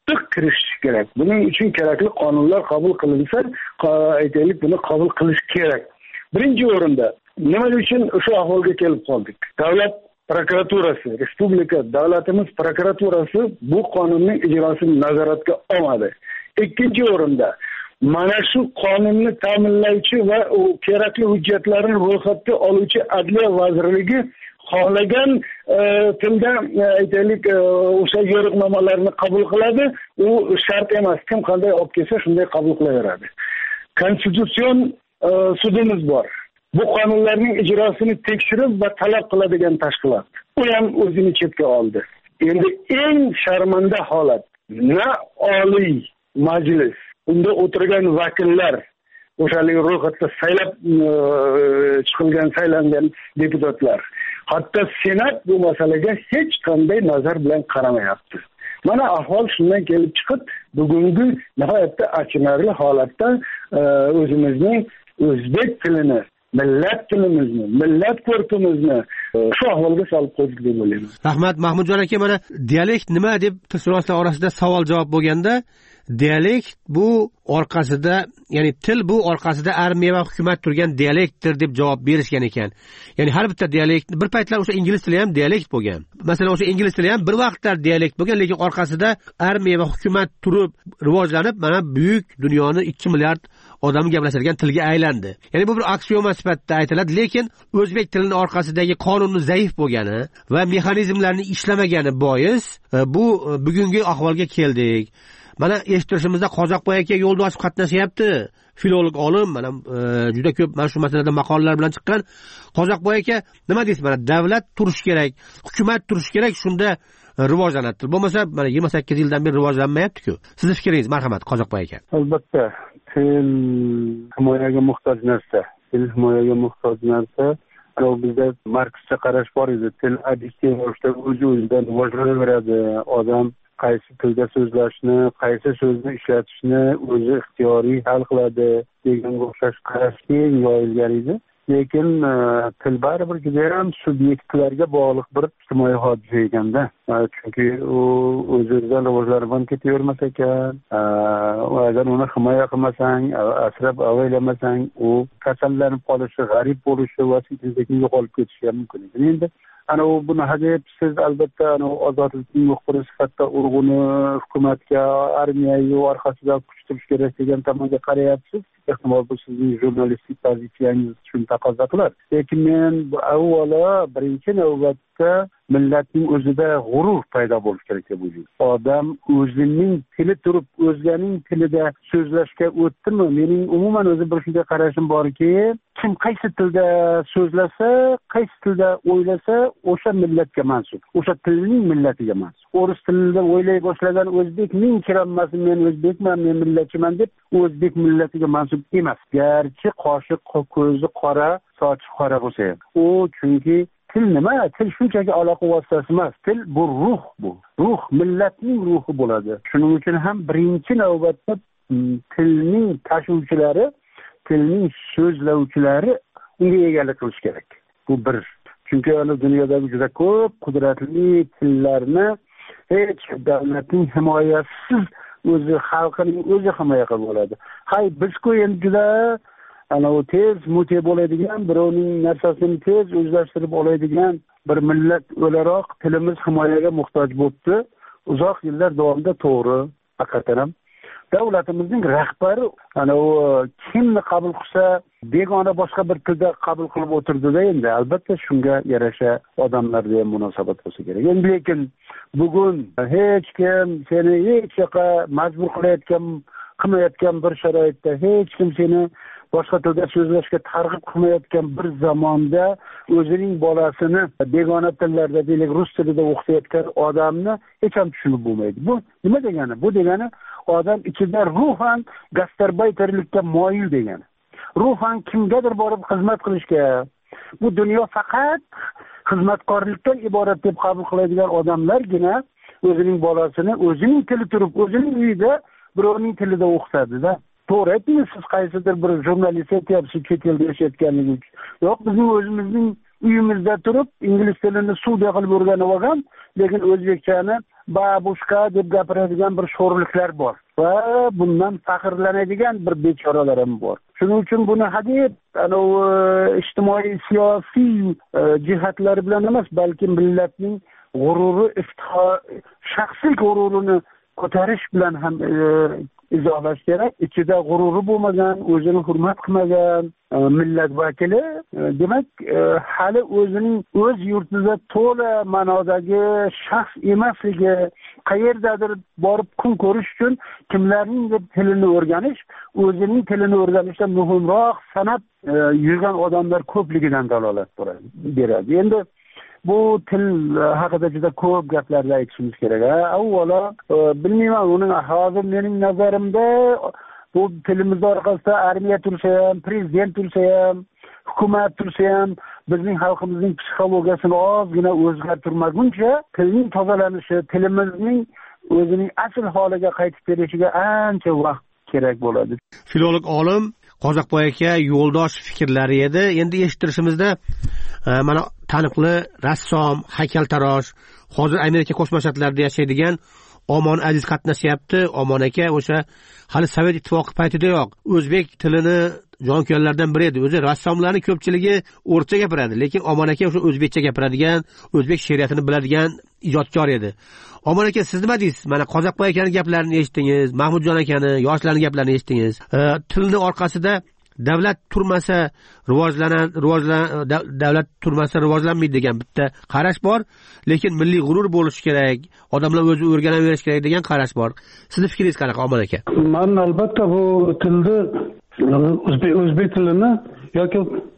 qattiq kirishish kerak. Buning uchun kerakli qonunlar qabul qilinsa, aytaylik, buni qabul qilish kerak. Birinchi o'rinda nima uchun o'sha ahvolga kelib qoldik? Davlat prokuraturasi, respublika davlatimiz prokuraturasi bu qonunning ijrosini nazoratga olmadi. Ikkinchi o'rinda mana shu qonunni ta'minlovchi va u kerakli hujjatlarni ro'yxatga oluvchi Adliya vazirligi xohlagan tilda aytaylik o'sha yo'riqnomalarni qabul qiladi. U shart emas, kim qanday olib kelsa shunday qabul qilaveradi. Konstitutsion sudimiz bor. Bu qonunlarning ijrosini tekshirib va talab qiladigan tashkilot. U ham o'zini chetga oldi. Endi eng sharmanda holat, na Oliy Majlis, unda o'tirgan vakillar, o'shalik ro'yxatda saylab chiqilgan, saylangan deputatlar, hatto Senat bu masalaga hech qanday nazar bilan qaramayapti. Mana ahvol shundan kelib chiqib, bugungi nihoyatda achinarli holatda o'zimizning o'zbek tilini, millat tilimizni, millat ko'rkimizni shu ahvolga solib qo'ydik deb o'ylayman. Rahmat Mahmudjon aka, mana dialekt nima deb tilshunoslar orasida savol javob bo'lganda, dialekt bu orqasida, ya'ni til bu orqasida armiya va hukumat turgan dialektdir deb javob berishgan ekan. Ya'ni har bitta dialekt, bir paytlar o'sha ingliz tili ham dialekt bo'lgan. Masalan, o'sha ingliz tili ham bir vaqtlar dialekt bo'lgan, lekin orqasida armiya va hukumat turib rivojlanib, mana buyuk dunyoni ikki milliard odam gaplashadigan tilga aylandi. Ya'ni bu bir aksioma sifatida aytiladi, lekin o'zbek tilining orqasidagi qonunni zaif bo'lgani va mexanizmlarning ishlamagani bois bu bugungi ahvolga keldik. Mana eshittirishimizda Qozoqboy aka Yo'ldoshev qatnashyapti. Filolog olim, mana juda ko'p mana shu masalada maqolalar bilan chiqqan. Qozoqboy aka, nima deysiz? Mana davlat turish kerak, hukumat turish kerak, shunda rivojlanadi. Bo'lmasa, mana yigirma sakkiz yildan beri rivojlanmayapti-ku. Sizning fikringiz, marhamat Qozoqboy aka. Albatta, til himoyaga muhtoj narsa. Til himoyaga muhtoj narsa. Ana bizda Markscha qarash bor edi. Til adiktiv ravishda o'z-o'zidan rivojlanaveradi. Odam qaysi tilda so'zlashni, qaysi so'zni ishlatishni o'zi ixtiyoriy hal qiladi deganga o'xshash qarash keng yoyilgan edi. Lekin til baribir juda ham subyektlarga bog'liq bir ijtimoiy hodisa ekanda. Chunki u o'z-o'zidan rivojlanib ketavermas ekan. Agar uni himoya qilmasang, asrab avaylamasang, u kasallanib qolishi, g'arib bo'lishi va sekin-sekin yo'qolib ketishi ham mumkin. Endi ana u buni hadeb siz albatta ana ozodlikning muxbiri sifatida urg'uni hukumatga, armiyaga orqasida kuch turish kerak degan tomonga qarayapsiz. Ehtimol bu sizning jurnalistik pozitsiyangiz shuni taqozo qilar. Lekin men avvalo birinchi navbatda millatning o'zida g'urur paydo bo'lishi kerak deb o'ylayman. Odam o'zining tili turib, o'zganing tilida so'zlashga o'tdimi? Mening umuman o'zi bir shunday qarashim borki, kim qaysi tilda so'zlasa, qaysi tilda o'ylasa, o'sha millatga mansub, o'sha tilning millatiga mansub. O'ris tilida o'ylay boshlagan o'zbek ming kiranmasin, men o'zbekman, men millatchiman deb o'zbek millatiga mansub emas. Garchi qoshiq ko'zi qora, sochi qora bo'lsa ham. U chunki til nima? Til shunchaki aloqa vositasi emas. Til bu ruh bu. Ruh millatning ruhi bo'ladi. Shuning uchun ham birinchi navbatda tilning tashuvchilari, tilning so'zlovchilari unga egalik qilish kerak. Bu bir. Chunki ana dunyodagi juda ko'p qudratli tillarni hech davlatning himoyasiz o'zi xalqining o'zi himoya qilib oladi. Hay, biz-ku endi juda ana u tez mute bo'ladigan, birovning narsasini tez o'zlashtirib oladigan bir millat o'laroq tilimiz himoyaga muhtoj bo'ldi. Uzoq yillar davomida to'g'ri, haqiqatan ham davlatimizning rahbari ana u kimni qabul qilsa begona boshqa bir tilda qabul qilib o'tirdi-da, endi albatta shunga yarasha odamlarga ham munosabat bo'lsa kerak. Endi lekin bugun hech kim seni hech yoqqa majbur qilayotgan, qilmayotgan bir sharoitda, hech kim seni boshqa tilda so'zlashga targ'ib qilmayotgan bir zamonda o'zining bolasini begona tillarda, deylik, rus tilida o'qitayotgan odamni hech ham tushunib bo'lmaydi. Bu nima degani? Bu degani odam ichida ruhan gastarbayterlikka moyil degani. Ruhan kimgadir borib xizmat qilishga, bu dunyo faqat xizmatkorlikdan iborat deb qabul qiladigan odamlargina o'zining bolasini o'zining tili turib, o'zining uyida birovning tilida o'qitadi-da. To'g'ri aytdingiz, siz qaysidir bir jurnalist aytyapsiz chet elda yashayotganligi uchun. Yo'q, bizning o'zimizning uyimizda turib ingliz tilini suvda qilib o'rganib olgan, lekin o'zbekchani babushka deb gapiradigan bir sho'rliklar bor va bundan faxrlanadigan bir bechoralar ham bor. Shuning uchun buni hadeb anavi ijtimoiy siyosiy jihatlari bilan emas, balki millatning g'ururi, iftixor, shaxsiy g'ururini ko'tarish bilan ham izohlash kerak. Ichida g'ururi bo'lmagan, o'zini hurmat qilmagan millat vakili demak hali o'zining o'z yurtida to'la ma'nodagi shaxs emasligi, qayerdadir borib kun ko'rish uchun kimlarning tilini o'rganish, o'zining tilini o'rganishdan muhimroq sanab yurgan odamlar ko'pligidan dalolat beradi. Endi bu til haqida juda ko'p gaplarni aytishimiz kerak. Avvalo bilmayman, uning hozir mening nazarimda bu tilimiz orqasida armiya tursa ham, prezident tursa ham, hukumat tursa ham bizning xalqimizning psixologiyasini ozgina o'zgartirmaguncha tilning tozalanishi, tilimizning o'zining asl holiga qaytib kelishiga ancha vaqt kerak bo'ladi. Filolog olim Qozoqboy aka yo'ldosh fikrlari edi. Endi eshittirishimizda mana taniqli rassom, haykaltarosh, hozir Amerika Qo'shma Shtatlarida yashaydigan Omon Aziz qatnashyapti. Omon aka o'sha hali Sovet ittifoqi paytidayoq o'zbek tilini jonkuyarlardan biri edi. O'zi rassomlarning ko'pchiligi o'rcha gapiradi, lekin Omon aka o'sha o'zbekcha gapiradigan, o'zbek she'riyatini biladigan ijodkor edi. Omon aka, siz nima deysiz? Mana Qozoqboy akaning gaplarini eshitdingiz, Mahmudjon akani, yoshlarning gaplarini eshitdingiz. Tilni orqasida davlat turmasa rivojlanan rivojlan davlat turmasa rivojlanmaydi degan bitta qarash bor, lekin milliy g'urur bo'lishi kerak, odamlar o'zi o'rganaverish kerak degan qarash bor. Sizning fikringiz qanaqa, Omon aka? Men albatta bu tilni o'zbek o'zbek tilini yoki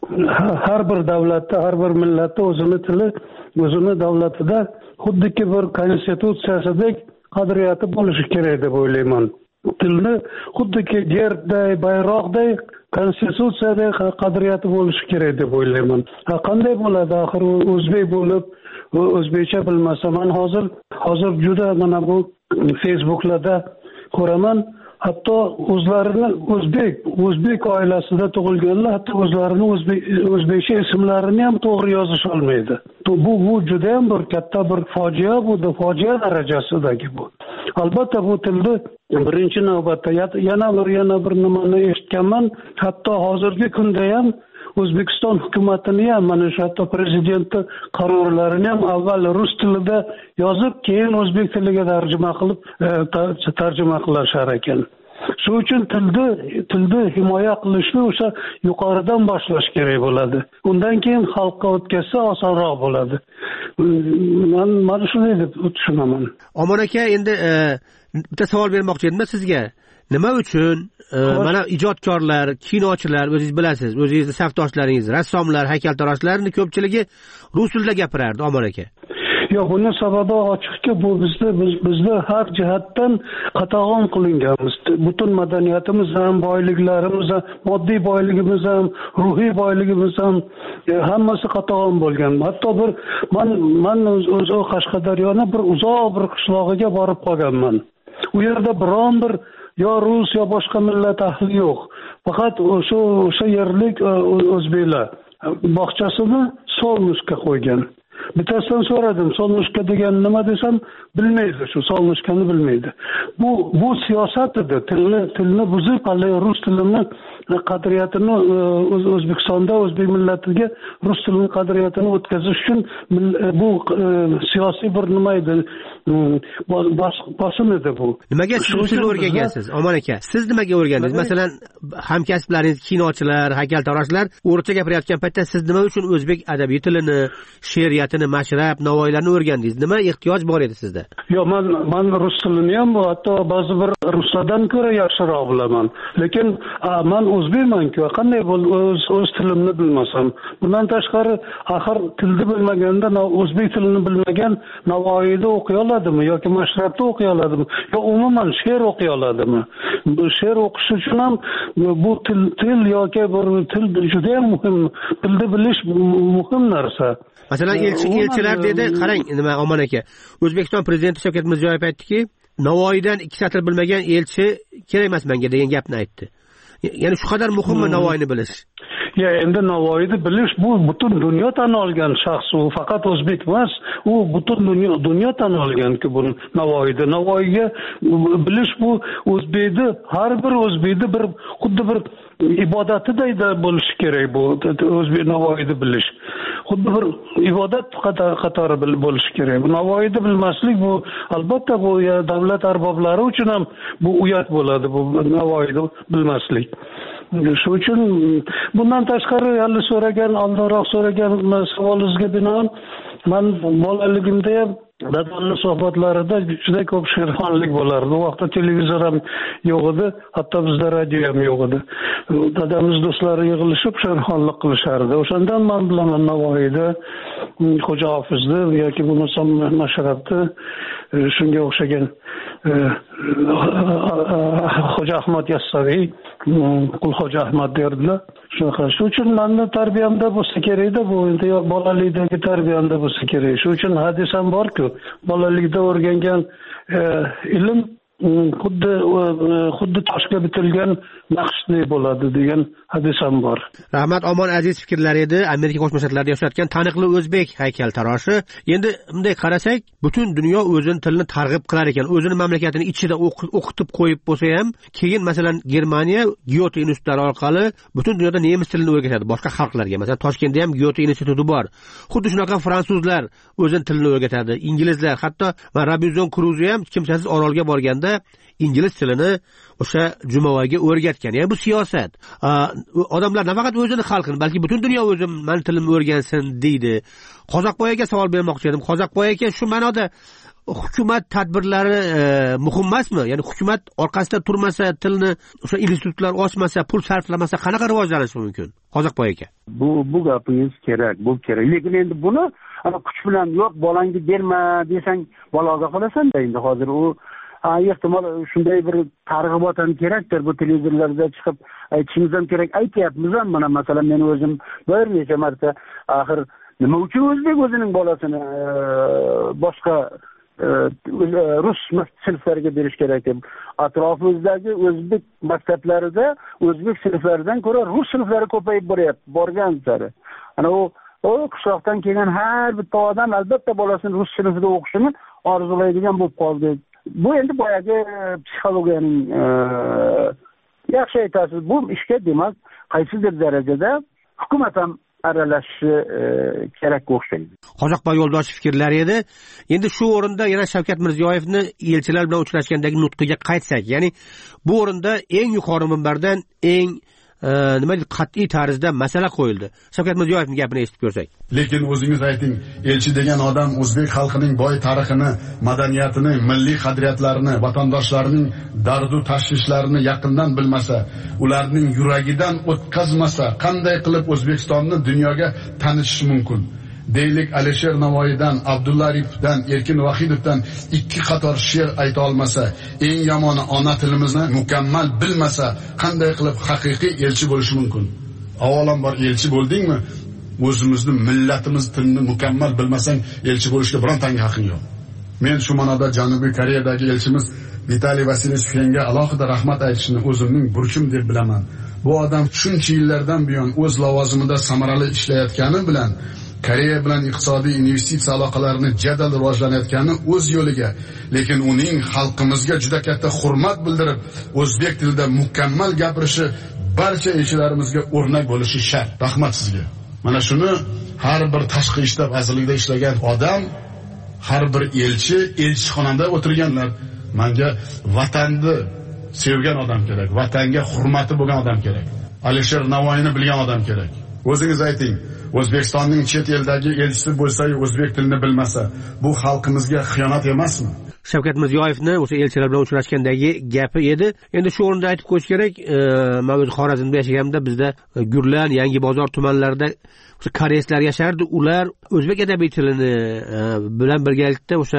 har bir davlatda, har bir millatda o'zini tili, o'zini davlatida xuddiki bir konstitutsiyasidek qadriyati bo'lishi kerak deb o'ylayman. Tilni xuddiki yerday, bayroqday konstitutsiyada qadriyati bo'lishi kerak deb o'ylayman. Ha, qanday bo'ladi? Axir o'zbek bo'lib, o'zbekcha bilmasa, men hozir hozir juda mana bu Facebooklarda ko'raman, hatto o'zlarini o'zbek, o'zbek oilasida tug'ilganlar hatto o'zlarini o'zbek o'zbekcha ismlarini ham to'g'ri yozish olmaydi. Bu bu juda ham bir katta bir fojia, bu fojia darajasidagi bu. Albatta bu tilni birinchi navbatda yana bir yana bir nimani eshitganman, hatto hozirgi kunda ham O'zbekiston hukumatini ham, mana shu hatto prezidentning qarorlarini ham avval rus tilida yozib, keyin o'zbek tiliga tarjima qilib tarjima qilishar ekan. Shuning uchun tilni tilni himoya qilishni o'sha yuqoridan boshlash kerak bo'ladi. Undan keyin xalqqa o'tkazsa osonroq bo'ladi. Men mana shunday deb tushunaman. Omon aka, endi bitta savol bermoqchi edim sizga. Nima uchun mana ijodkorlar, kinochilar, o'zingiz bilasiz, o'zingizning safdoshlaringiz, rassomlar, haykaltaroshlarning ko'pchiligi rus tilida gapirardi, Omon aka? Yo'q, buni sababi ochiqki, bu bizni biz, bizni har jihatdan qatag'on qilinganmiz. Butun madaniyatimiz ham, boyliklarimiz ham, moddiy boyligimiz ham, ruhiy boyligimiz ham hammasi qatag'on bo'lgan. Hatto bir men men o'z Qashqadaryoni bir uzoq bir qishlog'iga borib qolganman. U yerda biron bir yo rus yo boshqa millat ahli yo'q. Faqat o'sha o'sha yerlik o'zbeklar bog'chasini Solnushka qo'ygan. Bittasidan so'radim, Solnushka degan nima desam, bilmaydi, shu Solnushkani bilmaydi. Bu bu siyosat edi. Tilni tilni buzib, hali rus tilini qadriyatini O'zbekistonda o'zbek millatiga rus tilining qadriyatini o'tkazish uchun bu siyosiy bir nima edi, bosim edi bu. Nimaga siz o'rgangansiz, Omon aka? Siz nimaga o'rgandingiz? Masalan, hamkasblaringiz, kinochilar, haykaltaroshlar o'rta gapirayotgan paytda siz nima uchun o'zbek adabiy tilini, she'riyatini, mashrab, navoiylarni o'rgandingiz? Nima ehtiyoj bor edi sizda? Yo'q, men men rus tilini ham hatto ba'zi bir ruslardan ko'ra yaxshiroq bilaman. Lekin men o'zbekman-ku, qanday o'z o'z tilimni bilmasam. Bundan tashqari, axir tilni bilmaganda, o'zbek tilini bilmagan Navoiyda o'qiy oladimi yoki mashrabda o'qiy oladimi? Yo umuman she'r o'qiy oladimi? Bu she'r o'qish uchun ham bu til til yoki bir til juda ham muhim, tilni bilish muhim narsa. Masalan, elchi elchilar dedi, qarang, nima Omon aka, O'zbekiston prezidenti Shavkat Mirziyoyev aytdiki, Navoiydan ikki satr bilmagan elchi kerak emas menga degan gapni aytdi. Ya'ni shu qadar muhimmi Navoiyni bilish? ya endi Navoiyni bilish bu butun dunyo tan olgan shaxs, u faqat o'zbek emas, u butun dunyo dunyo tan olganki bu Navoiyni. Navoiyga bilish bu o'zbekni, har bir o'zbekni bir xuddi bir ibodatiday bo'lishi kerak bu o'zbek Navoiyni bilish. Xuddi bir ibodat qatori bo'lishi kerak. Bu Navoiyni bilmaslik bu albatta bu davlat arboblari uchun ham bu uyat bo'ladi, bu Navoiyni bilmaslik. Shu uchun bundan tashqari hali so'ragan, oldinroq so'ragan savolingizga binoan men bolaligimda ham dadamning suhbatlarida juda ko'p she'rxonlik bo'lardi. U vaqtda televizor ham yo'q edi, hatto bizda radio ham yo'q edi. Dadamiz do'stlari yig'ilishib she'rxonlik qilishardi. O'shandan men bilaman Navoiyni, Xo'ja Hofizni yoki bo'lmasam Mashrabni, shunga o'xshagan Xo'ja Ahmad Yassaviy, Qulxo'ja Ahmad derdilar. Shunaqa. Shu uchun meni tarbiyamda bo'lsa kerak-da, bu endi bolalikdagi tarbiyamda bo'lsa kerak. Shu uchun hadis ham bor-ku, bolalikda o'rgangan ilm xuddi xuddi toshga bitilgan naqshdek bo'ladi degan hadis ham bor. Rahmat Omon aziz fikrlar edi. Amerika Qo'shma Shtatlarida yashayotgan taniqli o'zbek haykaltaroshi. Endi bunday qarasak, butun dunyo o'zining tilini targ'ib qilar ekan, o'zining mamlakatining ichida o'qitib qo'yib bo'lsa ham, keyin masalan Germaniya Goethe institutlari orqali butun dunyoda nemis tilini o'rgatadi boshqa xalqlarga. Masalan Toshkentda ham Goethe instituti bor. Xuddi shunaqa fransuzlar o'zining tilini o'rgatadi, inglizlar, hatto Robinson Crusoe ham kimsasiz orolga borganda ingliz tilini o'sha Jumovaga o'rgatgan. Ya'ni bu siyosat. Odamlar nafaqat o'zini xalqini, balki butun dunyo o'zim men tilimni o'rgansin deydi. Qozoqboyaga savol bermoqchi edim. Qozoqboy aka, shu ma'noda hukumat tadbirlari e, muhim emasmi? Ya'ni hukumat orqasida turmasa, tilni o'sha institutlar ochmasa, pul sarflamasa qanaqa rivojlanishi mumkin? Qozoqboy aka. Bu bu gapingiz kerak, bu kerak. Lekin endi buni ana kuch bilan yo'q, bolangga berma desang, baloga qolasan-da endi hozir u ehtimol shunday bir targ'ibot ham kerakdir, bu televizorlarda chiqib aytishimiz ham kerak. Aytyapmiz ham, mana masalan men o'zim bir necha marta axir nima uchun o'zbek o'zining bolasini boshqa rus sinflariga berish kerak deb atrofimizdagi o'zbek maktablarida o'zbek sinflaridan ko'ra rus sinflari ko'payib boryapti, borgan sari. Ana u o qishloqdan kelgan har bitta odam albatta bolasini rus sinfida o'qishini orzulaydigan bo'lib qoldi. Bu endi boyagi psixologiyaning yaxshi aytasiz, bu ishga demak qaysidir darajada hukumat ham aralashishi kerakga o'xshaydi. Qozoqboy yo'ldoshev fikrlari edi. Endi shu o'rinda yana Shavkat Mirziyoyevni elchilar bilan uchrashgandagi nutqiga qaytsak, ya'ni bu o'rinda eng yuqori minbardan eng nima deydi, qat'iy tarzda masala qo'yildi. Shavkat Mirziyoyevning gapini eshitib ko'rsak. Lekin o'zingiz ayting, elchi degan odam o'zbek xalqining boy tarixini, madaniyatini, milliy qadriyatlarini, vatandoshlarining dardu tashvishlarini yaqindan bilmasa, ularning yuragidan o'tkazmasa, qanday qilib O'zbekistonni dunyoga tanishish mumkin? Deylik Alisher Navoiydan, Abdulla Aripovdan, Erkin Vahidovdan ikki qator she'r ayta olmasa, eng yomoni ona tilimizni mukammal bilmasa, qanday qilib haqiqiy elchi bo'lishi mumkin? Avvalambor elchi bo'ldingmi? O'zimizni millatimiz tilini mukammal bilmasang, elchi bo'lishga birontanga haqqing yo'q. Men shu ma'noda Janubiy Koreyadagi elchimiz Vitaliy Vasilyevga alohida rahmat aytishni o'zimning burchim deb bilaman. Bu odam shuncha yillardan buyon o'z lavozimida samarali ishlayotgani bilan Koreya bilan iqtisodiy investitsiya aloqalarini jadal rivojlanayotgani o'z yo'liga, lekin uning xalqimizga juda katta hurmat bildirib, o'zbek tilida mukammal gapirishi barcha elchilarimizga o'rnak bo'lishi shart. Rahmat sizga. Mana shuni har bir tashqi ishda, vazirlikda ishlagan odam, har bir elchi, elchixonada o'tirganlar, menga vatanni sevgan odam kerak, vatanga hurmati bo'lgan odam kerak. Alisher Navoiyni bilgan odam kerak. O'zingiz ayting, O'zbekistonning chet eldagi elchisi bo'lsa-yu o'zbek tilini bilmasa, bu xalqimizga xiyonat emasmi? Shavkat Mirziyoyevni o'sha elchilar bilan uchrashgandagi gapi edi. Endi shu o'rinda aytib qo'yish kerak, men o'z Xorazmda yashaganimda bizda Gurlan, Yangi bozor tumanlarida o'sha koreyslar yashardi. Ular o'zbek adabiy tilini bilan birgalikda o'sha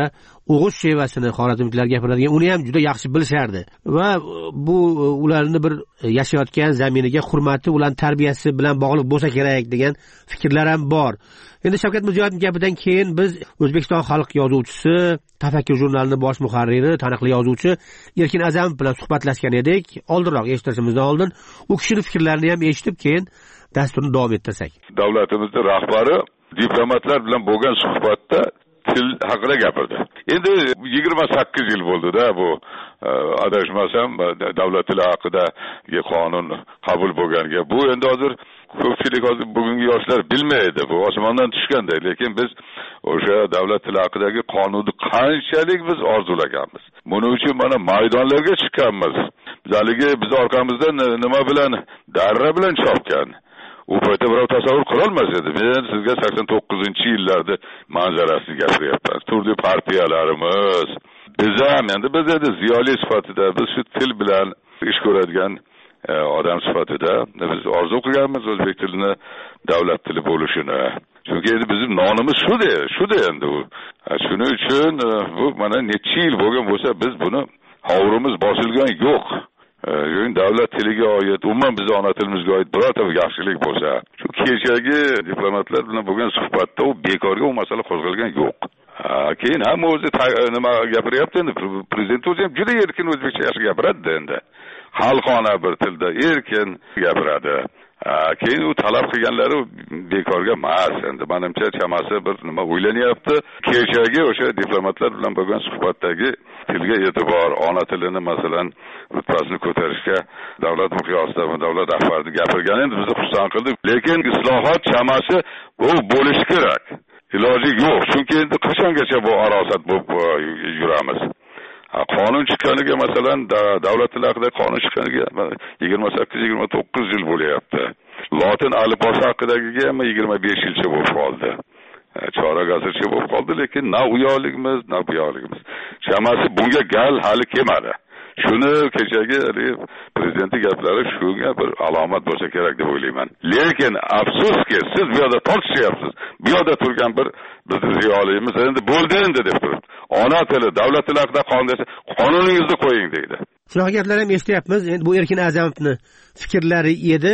o'g'iz shevasini xorazmliklar gapiradigan uni ham juda yaxshi bilishardi va bu ularni bir yashayotgan zaminiga hurmati, ularning tarbiyasi bilan bog'liq bo'lsa kerak degan fikrlar ham bor. Endi Shavkat Mirziyoyevning gapidan keyin biz O'zbekiston xalq yozuvchisi, Tafakkur jurnalining bosh muharriri, taniqli yozuvchi Erkin A'zamov bilan suhbatlashgan edik. Oldinroq eshitishimizdan oldin u kishining fikrlarini ham eshitib, keyin dasturni davom ettirsak. Davlatimizning rahbari diplomatlar bilan bo'lgan suhbatda til haqida gapirdi. Endi yigirma sakkiz yil bo'ldi-da bu adashmasam davlat tili haqidagi qonun qabul bo'lganiga. Bu endi hozir ko'pchilik hozir bugungi yoshlar bilmaydi. Bu osmondan tushganday, lekin biz o'sha davlat tili haqidagi qonunni qanchalik biz orzulaganmiz. Buning uchun mana maydonlarga chiqqanmiz. Bizaligi biz orqamizdan nima bilan, darra bilan chopgan. U paytda birov tasavvur qila olmas edi. Men sizga sakson to'qqizinchi yillarda manzarasini gapiryapman. Turli partiyalarimiz, biz ham endi biz endi ziyoli sifatida biz shu til bilan ish ko'radigan odam sifatida biz orzu qilganmiz o'zbek tilini davlat tili bo'lishini. Chunki endi bizning nonimiz shu-da, shu-da endi u. Shuning uchun bu mana necha yil bo'lgan bo'lsa biz buni hovurimiz bosilgan yo'q. Yo'in davlat tiliga oid, umuman bizning ona tilimizga oid birorta yaxshilik bo'lsa, shu kechagi diplomatlar bilan bo'lgan suhbatda u bekorga u masala qo'zg'algan yo'q. Keyin ham o'zi nima gapiryapti endi, prezident o'zi ham juda erkin o'zbekcha yaxshi gapiradi endi. Xalqona bir tilda erkin gapiradi. Keyin u talab qilganlari bekorga emas. Endi menimcha chamasi bir nima o'ylanyapti. Kechagi o'sha diplomatlar bilan bo'lgan suhbatdagi tilga e'tibor, ona tilini masalan rutbasini ko'tarishga davlat miqyosida davlat rahbari gapirgani endi bizni xursand qildi. Lekin islohot chamasi bu bo'lishi kerak. Iloji yo'q. Chunki endi qachongacha bu arosat bo'lib yuramiz. Qonun chiqqaniga masalan davlat tili haqida qonun chiqqaniga yigirma sakkiz yigirma to'qqiz yil bo'lyapti. Lotin alifbosi haqidagiga ham yigirma besh yilcha bo'lib qoldi. Chorak asrcha bo'lib qoldi, lekin na u yoqligimiz, na bu yoqligimiz. Chamasi bunga gal hali kelmadi. Shuni kechagi prezidentning gaplari shunga bir alomat bo'lsa kerak deb o'ylayman. Lekin afsuski siz bu yerda tortishyapsiz. Bu yerda turgan bir bizni ziyolimiz endi bo'ldi endi deb turibdi. Ona tili, davlat tili haqida qonun desa, qonuningizni qo'ying deydi. Shunaqa gaplar ham eshityapmiz. Endi bu Erkin A'zamovning fikrlari edi.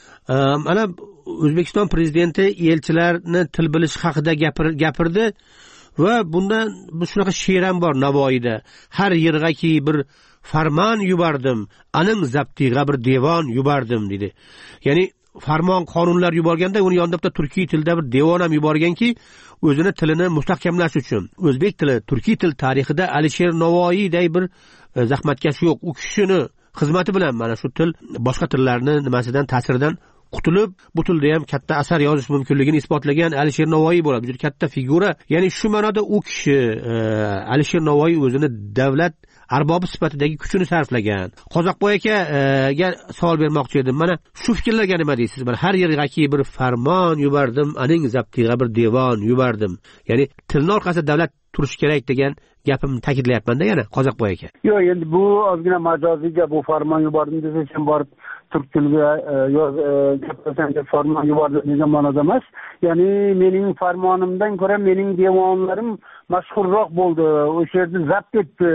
Mana O'zbekiston prezidenti elchilarni til bilish haqida gapirdi va bundan shunaqa she'r ham bor Navoiyda. Har yergaki bir farmon yubordim, aning zaptiga bir devon yubordim dedi. Ya'ni farmon, qonunlar yuborganda uni yonida bitta turkiy tilda bir devon ham yuborganki, o'zini tilini mustahkamlash uchun. O'zbek tili, turkiy til tarixida Alisher Navoiyday bir zahmatkash yo'q. U kishini xizmati bilan mana shu til boshqa tillarni nimasidan, ta'siridan qutulib, bu tilda ham katta asar yozish mumkinligini isbotlagan Alisher Navoiy bo'ladi. Juda katta figura. Ya'ni shu ma'noda u kishi Alisher Navoiy o'zini davlat arbobi sifatidagi kuchini sarflagan. Qozoqboy akaga savol bermoqchi edim. Mana shu fikrlarga nima deysiz? Mana har yergaki bir farmon yubordim, aning zaptiga bir devon yubordim. Ya'ni tilni orqasida davlat turishi kerak degan gapimni ta'kidlayapman-da yana Qozoqboy aka. Yo'q, endi bu ozgina majoziga bu farmon yubordim desa ham borib turk tiliga yoz gapirsan deb farmon yubordim degan ma'noda emas. Ya'ni mening farmonimdan ko'ra mening devonlarim mashhurroq bo'ldi. O'sha yerda zabt etdi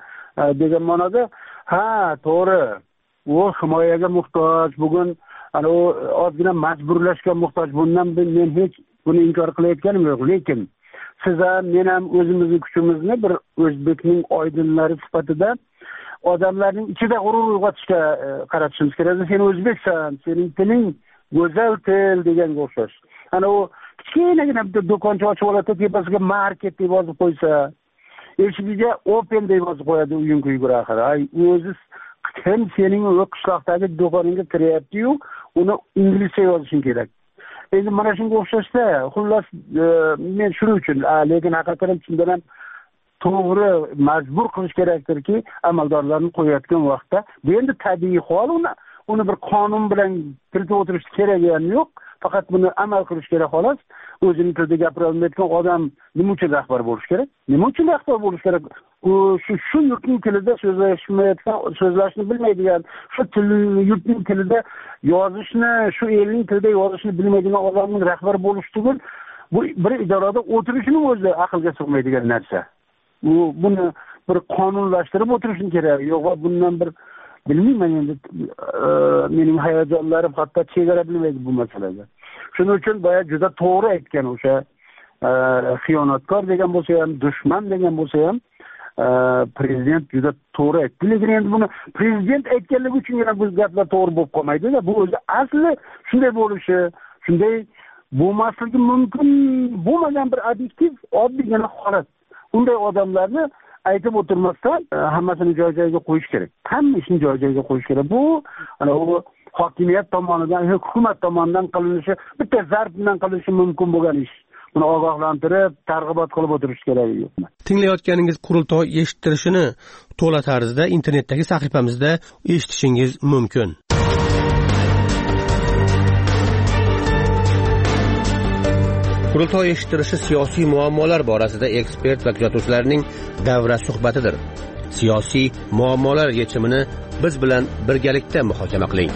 degan ma'noda. Ha, to'g'ri. U himoyaga muhtoj. Bugun ana u ozgina majburlashga muhtoj. Bundan men hech buni inkor qilayotganim yo'q, lekin siz ham men ham o'zimizning kuchimizni bir o'zbekning oydinlari sifatida odamlarning ichida g'urur uyg'otishga qaratishimiz kerak. Sen o'zbeksan, sening tiling go'zal til deganga o'xshash. Ana u kichkinagina bitta do'koncha ochib oladi, tepasiga market deb yozib qo'ysa, eshigiga open deb yozib qo'yadi uying kuygura axir. Ay, o'zi kim sening o'z qishloqdagi do'koningga kiryapti-yu, uni inglizcha yozishing kerak. Endi mana shunga o'xshashda, xullas men shuning uchun, lekin haqiqatan shundan ham to'g'ri majbur qilish kerakdirki, amaldorlarni qo'yayotgan vaqtda, bu endi tabiiy hol, uni uni bir qonun bilan tilga o'tirish kerak ham yo'q, faqat buni amal qilish kerak xolos. O'zining tilida gapira olmayotgan odam nima uchun rahbar bo'lish kerak? Nima uchun rahbar bo'lish kerak? U shu shu yurtning tilida so'zlashmayotgan, so'zlashni bilmaydigan, shu til yurtning tilida yozishni, shu elning tilida yozishni bilmaydigan odamning rahbar bo'lish tugul, bu bir idorada o'tirishning o'zi aqlga sig'maydigan narsa. bu buni bir qonunlashtirib o'tirishni kerak. Yo'q, bundan bir bilmayman endi mening hayajonlarim hatto chegara bilmaydi bu masalada. Shuning uchun boya juda to'g'ri aytgan o'sha xiyonatkor degan bo'lsa ham, dushman degan bo'lsa ham prezident juda to'g'ri aytdi. Lekin endi buni prezident aytganligi uchun ham bu gaplar to'g'ri bo'lib qolmaydi-da. Bu o'zi asli shunday bo'lishi, shunday bo'lmasligi mumkin bo'lmagan bir obyektiv, oddiygina holat. Unday odamlarni aytib o'tirmasdan hammasini joy-joyiga qo'yish kerak. Hamma ishni joy-joyiga qo'yish kerak. Bu ana u hokimiyat tomonidan, hukumat tomonidan qilinishi, bitta zarb bilan qilinishi mumkin bo'lgan ish. Buni ogohlantirib, targ'ibot qilib o'tirish kerak yo'q. Tinglayotganingiz qurultoy eshittirishini to'la tarzda internetdagi sahifamizda eshitishingiz mumkin. Qurultoy eshittirishi siyosiy muammolar borasida ekspert va kuzatuvchilarning davra suhbatidir. Siyosiy muammolar yechimini biz bilan birgalikda muhokama qiling.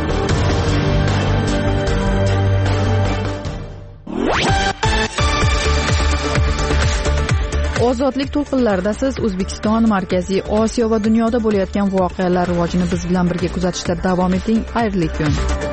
Ozodlik to'lqinlarida siz O'zbekiston, Markaziy Osiyo va dunyoda bo'layotgan voqealar rivojini biz bilan birga kuzatishda davom eting. Xayrli kun.